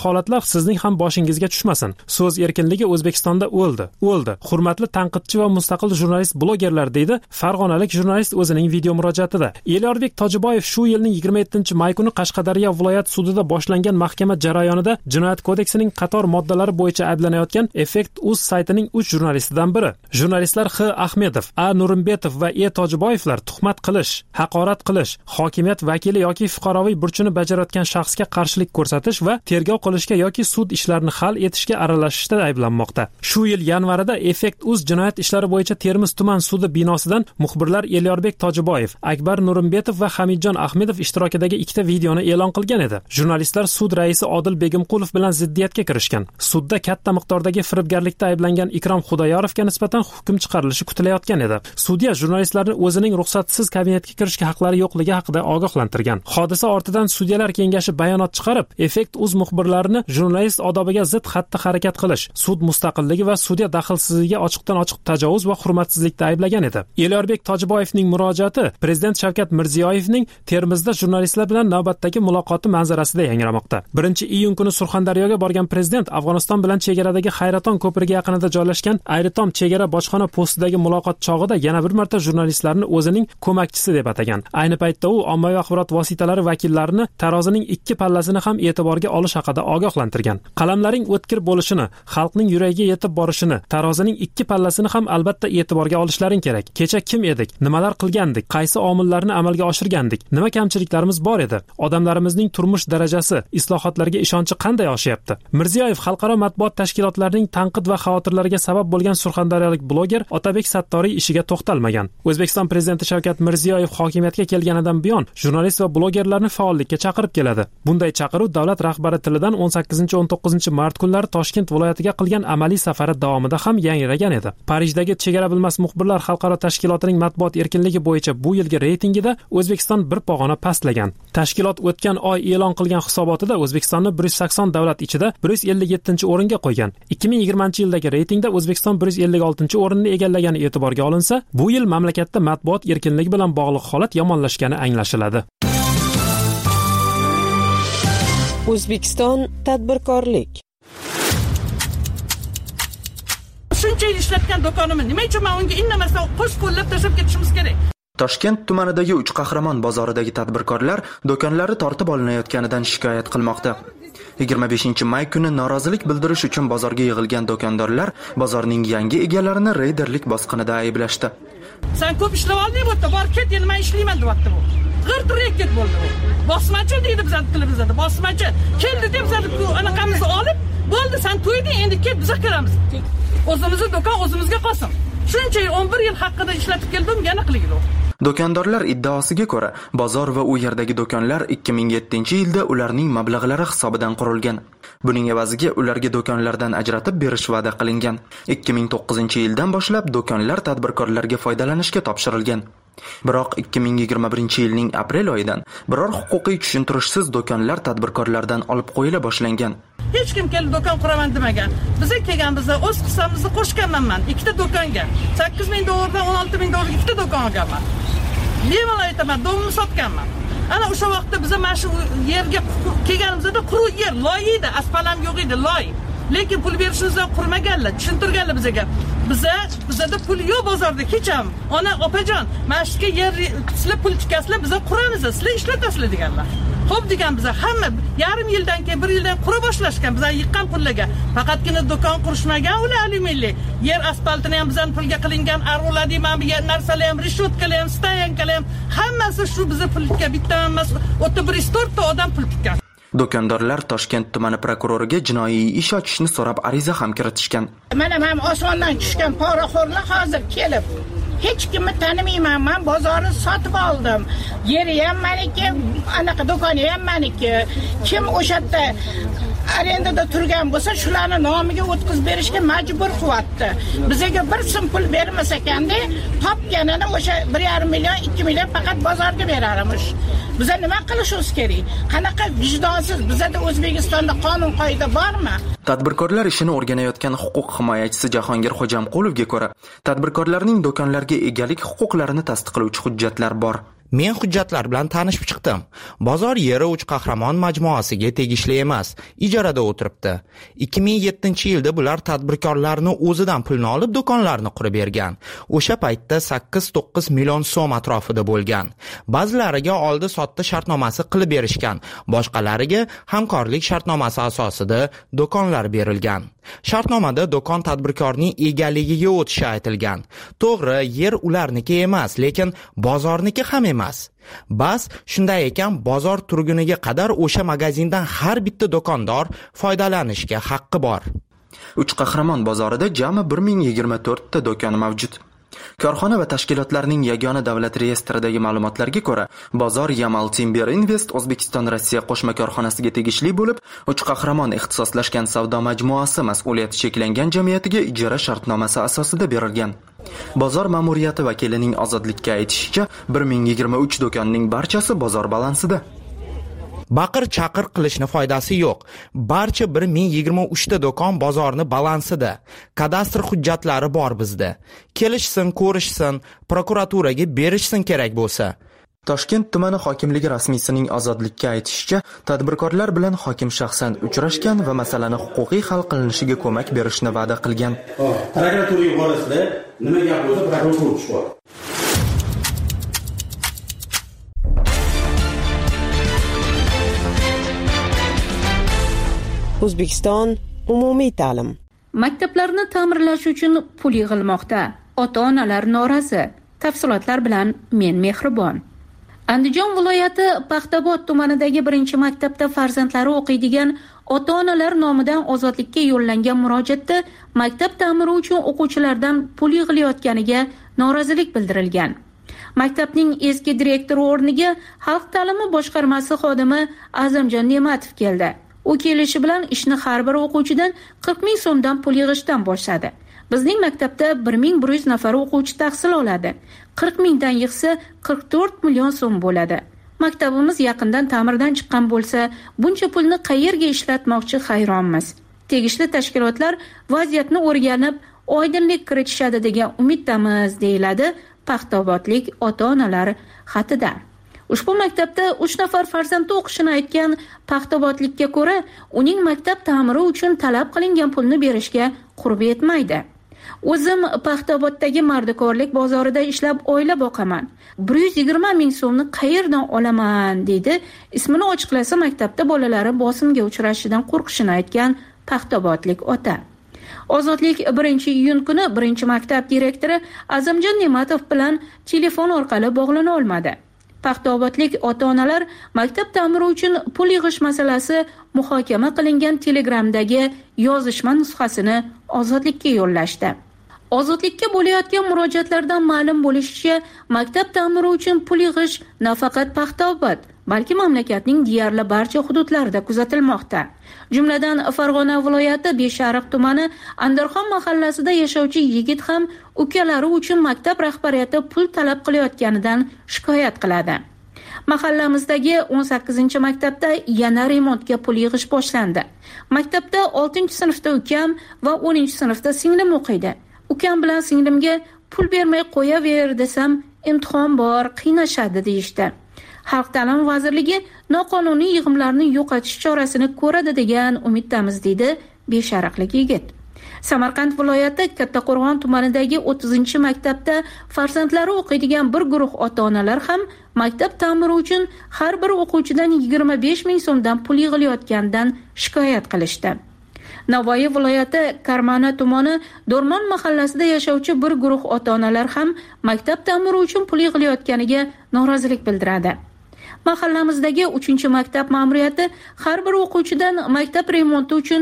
sizning ham boshingizga tushmasin. So'z erkinligi O'zbekistonda o'ldi. Hurmatli tanqidchi va mustaqil jurnalist blogerlar, deydi farg'onalik jurnalist o'zining video murojaatida. Elyorbek Tojiboyev shu yilning 27-may kuni Qashqadaryo viloyat sudida boshlangan mahkama jarayonida Jinoyat kodeksining qator moddalari bo'yicha ayblanayotgan Effekt.uz saytining 3 jurnalistidan biri. Jurnalistlar X. Ahmedov, A. Nurimbetov va E. Tojiboyevlar tuhmat qilish, haqorat qilish, hokimiyat vakili yoki fuqaroviy burchini bajarayotgan shaxsga qarshilik ko'rsatish va tergov qilishga yoki sud ishlarini hal etishga aralashishda ayblanmoqda. Shu yil yanvarida Effekt.uz jinoyat ishlari bo'yicha Termiz tuman sudi binosidan muxbirlar Elyorbek Tojiboyev, Akbar Nurimbetov va Hamidjon Ahmedov ishtirokidagi ikkita videoni e'lon qilgan edi. Jurnalistlar sud raisi Odil Begimqulov bilan ziddiyatga kirishgan. Sudda katta miqdordagi firibgarlikda ayblangan Ikrom Xudoyorovga nisbatan hukm chiqarilishi kutilayotgan edi. Sudya jurnalistlarni o'zining ruxsatsiz kabinetga kirishga haqlari yo'qligi haqida ogohlantirgan. Hodisa ortidan sudyalar kengashi bayonot chiqarib, Effekt.uz muxbirlarini jurnalist odobiga zid xatti-harakat qilish, sud mustaqilligi va sudya daxlsizligiga ochiqdan-ochiq tajovuz va hurmatsizlikda ayblagan edi. Elyorbek Tojiboyevning murojaati Prezident Shavkat Mirziyoyevning Termizda jurnalistlar bilan navbatdagi muloqoti manzarasida yangramoqda. 1-iyun kuni Surxondaryoga borgan prezident Afg'oniston bilan chegaradagi Hayraton ko'prigi yaqinida joylashgan Ayritom chegara bojxona postidagi muloqot chog'ida yana bir marta jurnalistlarni o'zining ko'makchisi deb atagan. Ayni paytda u ommaviy axborot vositalari vakillarini tarozining ikki pallasini ham e'tiborga olish haqida ogohlantirgan. Qalamlaring o'tkir bo'lishini, xalqning yuragiga yetib borishini, tarozining ikki pallasini ham albatta e'tiborga olishlaring kerak. Kecha kim edik? Nimalar qilgandik? Qaysi omillarni amalga oshirgandik? Nima kamchiliklarimiz bor edi? Odamlarimizning turmush darajasi, islohotlarga ishonchi qanday oshyapti? Mirziyoyev xalqaro matbuot tashkilotlarining tanqid va xavotirlariga sabab bo'lgan surxondaryolik bloger Otabek Sattoriy ishiga to'xtalmagan. O'zbekiston prezidenti Shavkat Mirziyoyev hokimiyatga kelganidan buyon jurnalist va blogerlarni faollikka chaqirib keladi. Bunday chaqiruv davlat rahbari tilidan 18-19 mart kunlari Toshkent viloyatiga qilgan amaliy safari davomida ham yangragan edi. Parijdagi chegara bilmas muxbirlar xalqaro tashkilotining matbuot erkinligi bo'yicha bu yilgi reytingida O'zbekiston bir pog'ona pastlagan. Tashkilot o'tgan oy e'lon qilgan hisobotida O'zbekistonni 180 davlat ichida 157-o'ringa qo'ygan. 2020-yildagi reytingda O'zbekiston 156-o'rinni egallagani e'tiborga olinsa, bu yil mamlakatda matbuot erkinligi bilan bog'liq holat yomonlashgani anglashiladi. O'zbekiston tadbirkorlik. Shuncha yil ishlatgan do'konimni nima uchun men unga indamasdan qo'sh-qo'llab tashlab ketishimiz kerak? Toshkent tumanidagi 3 qahramon bozoridagi tadbirkorlar do'konlari tortib olinayotganidan shikoyat qilmoqda. 25-may kuni norozilik bildirish uchun bozorga yig'ilgan do'kondorlar bozorning yangi egalarini reyderlik bosqinida ayblashdi. Sen ko'p ishlab olding bo'pti, bor ket, endi men ishlayman deyapti bu. G'irtirib ket bo'ldi bu. Bosmachi deydi bizning tilimizda, bosmachi. Keldi deb bizning anaqamizni olib, bo'ldi, sen to'yding, endi ket, biz kiramiz. O'zimizning do'kon o'zimizga qolsin. Shuncha 11 yil haqida ishlatib keldim, yana qilaylik. Do'kondorlar iddaosiga ko'ra, bozor va u yerdagi do'konlar 2007-yilda ularning mablag'lari hisobidan qurilgan. Buning evaziga ularga do'konlardan ajratib berish va'da qilingan. 2009-yildan boshlab do'konlar tadbirkorlarga foydalanishga topshirilgan. Biroq 2021-yilning aprel oyidan biror huquqiy tushuntirishsiz do'konlar tadbirkorlardan olib qo'yila boshlangan. Hech kim kelib do'kon quraman demagan. Bizga kelganimizda o'z hissamizni qo'shganman men ikkita do'konga. 8,000 dollardan 16,000 dollarga ikkita do'kon olganman. Bemalol aytaman, domimni sotganman. Ana o'sha vaqtda biz mana shu yerga kelganimizda quruq yer, loy edi, asfalt ham yo'q edi, loy. Lekin pul berishimizdan qurmaganlar, tushuntirganlar bizga. Bizda pul yo'q bozorda kecham. Ona opajon, mana shu yer sizlar pul chiqasizlar, biz quramiz, sizlar ishlatasizlar deganlar. Xo'p degan biz hamma yarim yildan keyin 1 yildan qura boshlashgan, biz yiqqan pullarga. Faqatgina do'kon qurishmagan ular alyuminli. Yer asfaltini ham bizdan pulga qilingan, arg'ulading, mana bu yer narsalar ham, rishotkalar ham, stayankalar ham, hammasi shu bizning pulga bitta emas, 104 ta odam pul tikkan. Do'kondorlar Toshkent tumani prokuroriga jinoiy ish ochishni so'rab ariza ham kiritishgan. Mana men osmondan tushgan poraxo'rlar hozir kelib, hech kimni tanimayman, men bozorni sotib oldim. Yeri ham meniki, anaqa do'koni ham meniki. Kim o'sha yerda arendada turgan bo'lsa, shularni nomiga o'tkazib berishga majbur qilyapti. Bizga bir so'm pul bermas ekanda, topganini o'sha 1,5 million, 2 million faqat bozorga berarmish. Biza nima qilishimiz kerak? Qanaqa vijdonsiz, bizda O'zbekistonda qonun qoida bormi? Tadbirkorlar ishini o'rganayotgan huquq himoyachisi Jahongir Xo'jamqulovga ko'ra, tadbirkorlarning do'konlarga egalik huquqlarini tasdiqlovchi hujjatlar bor. Men hujjatlar bilan tanishib chiqdim. Bozor yeri Uch Qahramon majmuasiga tegishli emas, ijarada o'tiribdi. 2007-yilda bular tadbirkorlarni o'zidan pulni olib do'konlarni qurib bergan. O'sha paytda 8-9 million so'm atrofida bo'lgan. Ba'zilariga oldi-sotdi shartnomasi qilib berishgan, boshqalariga hamkorlik shartnomasi asosida do'konlar berilgan. Shartnomada do'kon tadbirkorning egaligiga o'tishi aytilgan. To'g'ri, yer ularniki emas, lekin bozorniki ham emas. Bas, shunday ekan, bozor turguniga qadar o'sha magazindan har bitta do'kondor foydalanishga haqqi bor. Uch Qahramon bozorida jami 1024 ta do'kon mavjud. Korxona va tashkilotlarning yagona davlat reyestridagi ma'lumotlarga ko'ra, bozor Yamal Timber Invest O'zbekiston Rossiya qo'shma korxonasiga tegishli bo'lib, Uch Qahramon ixtisoslashgan savdo majmuasi mas'uliyati cheklangan jamiyatiga ijara shartnomasi asosida berilgan. Bozor ma'muriyati vakilining Ozodlikka aytishicha, 1023 do'konning barchasi bozor balansida. Baqir-chaqir qilishni foydasi yo'q. Barcha 1023 ta do'kon bozorni balansida. Kadastr hujjatlari bor bizda. Kelishsin, ko'rishsin, prokuraturaga berishsin kerak bo'lsa. Toshkent tumani hokimligi rasmiysining Ozodlikka aytishicha, tadbirkorlar bilan hokim shaxsan uchrashgan va masalani huquqiy hal qilinishiga ko'mak berishni va'da qilgan. Prokuraturaga borasida nima gap bo'lsa, prokuratura chiqadi. O'zbekiston umumiy ta'lim. Maktablarni ta'mirlash uchun pul yig'ilmoqda. Ota-onalar norozi. Tafsilotlar bilan men Mehribon. Andijon viloyati Paxtabod tumanidagi 1-maktabda farzandlari o'qiydigan ota-onalar nomidan ozodlikka yo'llangan murojaatda maktab ta'miri uchun o'quvchilardan pul yig'ilayotganiga norozilik bildirilgan. Maktabning eski direktori o'rniga Xalq ta'limi boshqarmasi xodimi Azamjon Ne'matov keldi. U kelishi bilan ishni har bir o'quvchidan 40 ming so'mdan pul yig'ishdan boshladi. Bizning maktabda 1100 nafar o'quvchi tahsil oladi. 40 mingdan yig'sa 44 million so'm bo'ladi. Maktabimiz yaqindan ta'mirdan chiqqan bo'lsa, buncha pulni qayerga ishlatmoqchi hayronmiz. Tegishli tashkilotlar vaziyatni o'rganib, oydinlik kiritishadi degan umiddamiz, deyiladi paxtobodlik ota-onalar xatida. Ushbu maktabda 3 nafar farzandi o'qishini aytgan paxtobodlikka ko'ra, uning maktab ta'miri uchun talab qilingan pulni berishga qurbi yetmaydi. O'zim Paxtaboddagi mardikorlik bozorida ishlab oila boqaman. 120 ming so'mni qayerdan olaman, deydi. Ismini ochiqlasa maktabda bolalari bosimga uchrashidan qo'rqishini aytgan paxtobodlik ota. Ozodlik 1-iyun kuni 1-maktab direktori Azamjon Ne'matov bilan telefon orqali bog'lana olmadi. Paxtobodlik ota-onalar maktab ta'miri uchun pul yig'ish masalasi muhokama qilingan Telegramdagi yozishma nusxasini Ozodlikka yo'llashdi. Ozodlikka bo'layotgan murojaatlardan ma'lum bo'lishicha, maktab ta'miri uchun pul yig'ish nafaqat Paxtobod, balki mamlakatning deyarli barcha hududlarida kuzatilmoqda. Jumladan, Farg'ona viloyati Beshariq tumani Andarxon mahallasida yashovchi yigit ham ukalari uchun maktab rahbariyati pul talab qilayotganidan shikoyat qiladi. Mahallamizdagi 18-maktabda yana remontga pul yig'ish boshlandi. Maktabda 6-sinfda ukam va 10-sinfda singlim o'qiydi. Ukam bilan singlimga pul bermay qo'yaver desam, imtihon bor, qiynashadi deyishdi. Xalq ta'limi vazirligi noqonuniy yig'imlarni yo'qotish chorasini ko'radi degan umiddamiz, deydi Beshariqlik yigit. Samarqand viloyati Kattaqo'rg'on tumanidagi 30-maktabda farzandlari o'qiydigan bir guruh ota-onalar ham maktab ta'miri uchun har bir o'quvchidan 25 ming so'mdan pul yig'ilayotganidan shikoyat qilishdi. Navoiy viloyati Karmana tumani Do'rmon mahallasida yashovchi bir guruh ota-onalar ham maktab ta'miri uchun pul yig'ilayotganiga norozilik bildiradi. Mahallamizdagi 3-maktab ma'muriyati har bir o'quvchidan maktab remonti uchun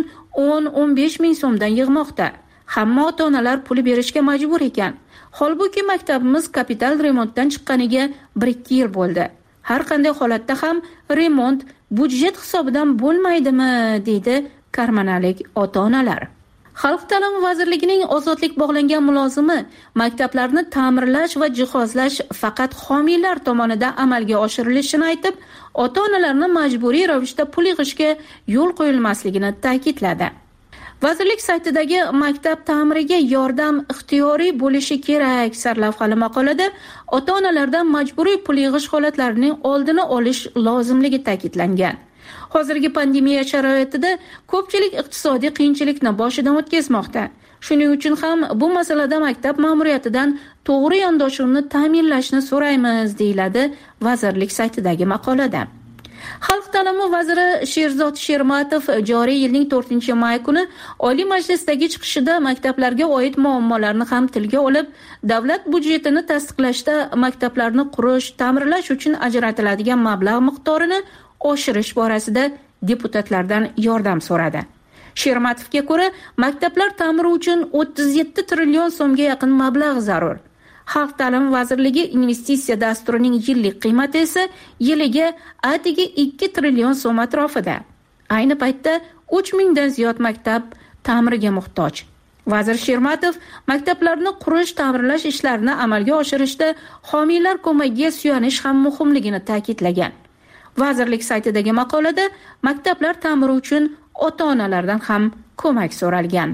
10-15 ming so'mdan yig'moqda. Hamma ota-onalar puli berishga majbur ekan. Holbuki maktabimiz kapital remontdan chiqqaniga 1-2 yil bo'ldi. Har qanday holatda ham remont budjet hisobidan bo'lmaydimi, deydi karmanalik ota-onalar. Xalq ta'limi vazirligining ozodlik bog'langan mulozimi maktablarni ta'mirlash va jihozlash faqat homiylar tomonidan amalga oshirilishini aytib, ota-onalarni majburiy ravishda pul yig'ishga yo'l qo'yilmasligini ta'kidladi. Vazirlik saytidagi maktab ta'miriga yordam ixtiyoriy bo'lishi kerak sarlavhali maqolada ota-onalardan majburiy pul yig'ish holatlarining oldini olish lozimligi ta'kidlangan. Hozirgi pandemiya sharoitida ko'pchilik iqtisodiy qiyinchilikni boshidan o'tkazmoqda. Shuning uchun ham bu masalada maktab ma'muriyatidan to'g'ri yondashuvni ta'minlashni so'raymiz, deyiladi vazirlik saytidagi maqolada. Xalq ta'limi vaziri Sherzod Shermatov joriy yilning 4-may kuni Oliy Majlisdagi chiqishida maktablarga oid muammolarni ham tilga olib, davlat budjetini tasdiqlashda maktablarni qurish, ta'mirlash uchun ajratiladigan mablag' miqdorini oshirish borasida deputatlardan yordam so'radi. Shermatovga ko'ra, maktablar ta'miri uchun 37 trillion so'mga yaqin mablag' zarur. Xalq ta'limi vazirligi investitsiya dasturining yillik qiymati esa yiliga atigi 2 trillion so'm atrofida. Ayni paytda 3000 dan ziyod maktab ta'miriga muhtoj. Vazir Shermatov maktablarni qurish, ta'mirlash ishlarini amalga oshirishda homiylar ko'magiga suyanish ham muhimligini ta'kidlagan. Vazirlik saytidagi maqolada maktablar ta'miri uchun ota-onalardan ham ko'mak so'ralgan.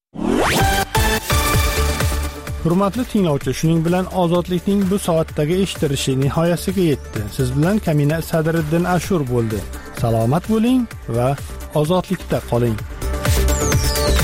Hurmatli tinglovchi, shuning bilan ozodlikning bu soatdagi eshittirishi nihoyasiga yetdi. Siz bilan Kamina Sadriddin Ashur bo'ldi. Salomat bo'ling va ozodlikda qoling.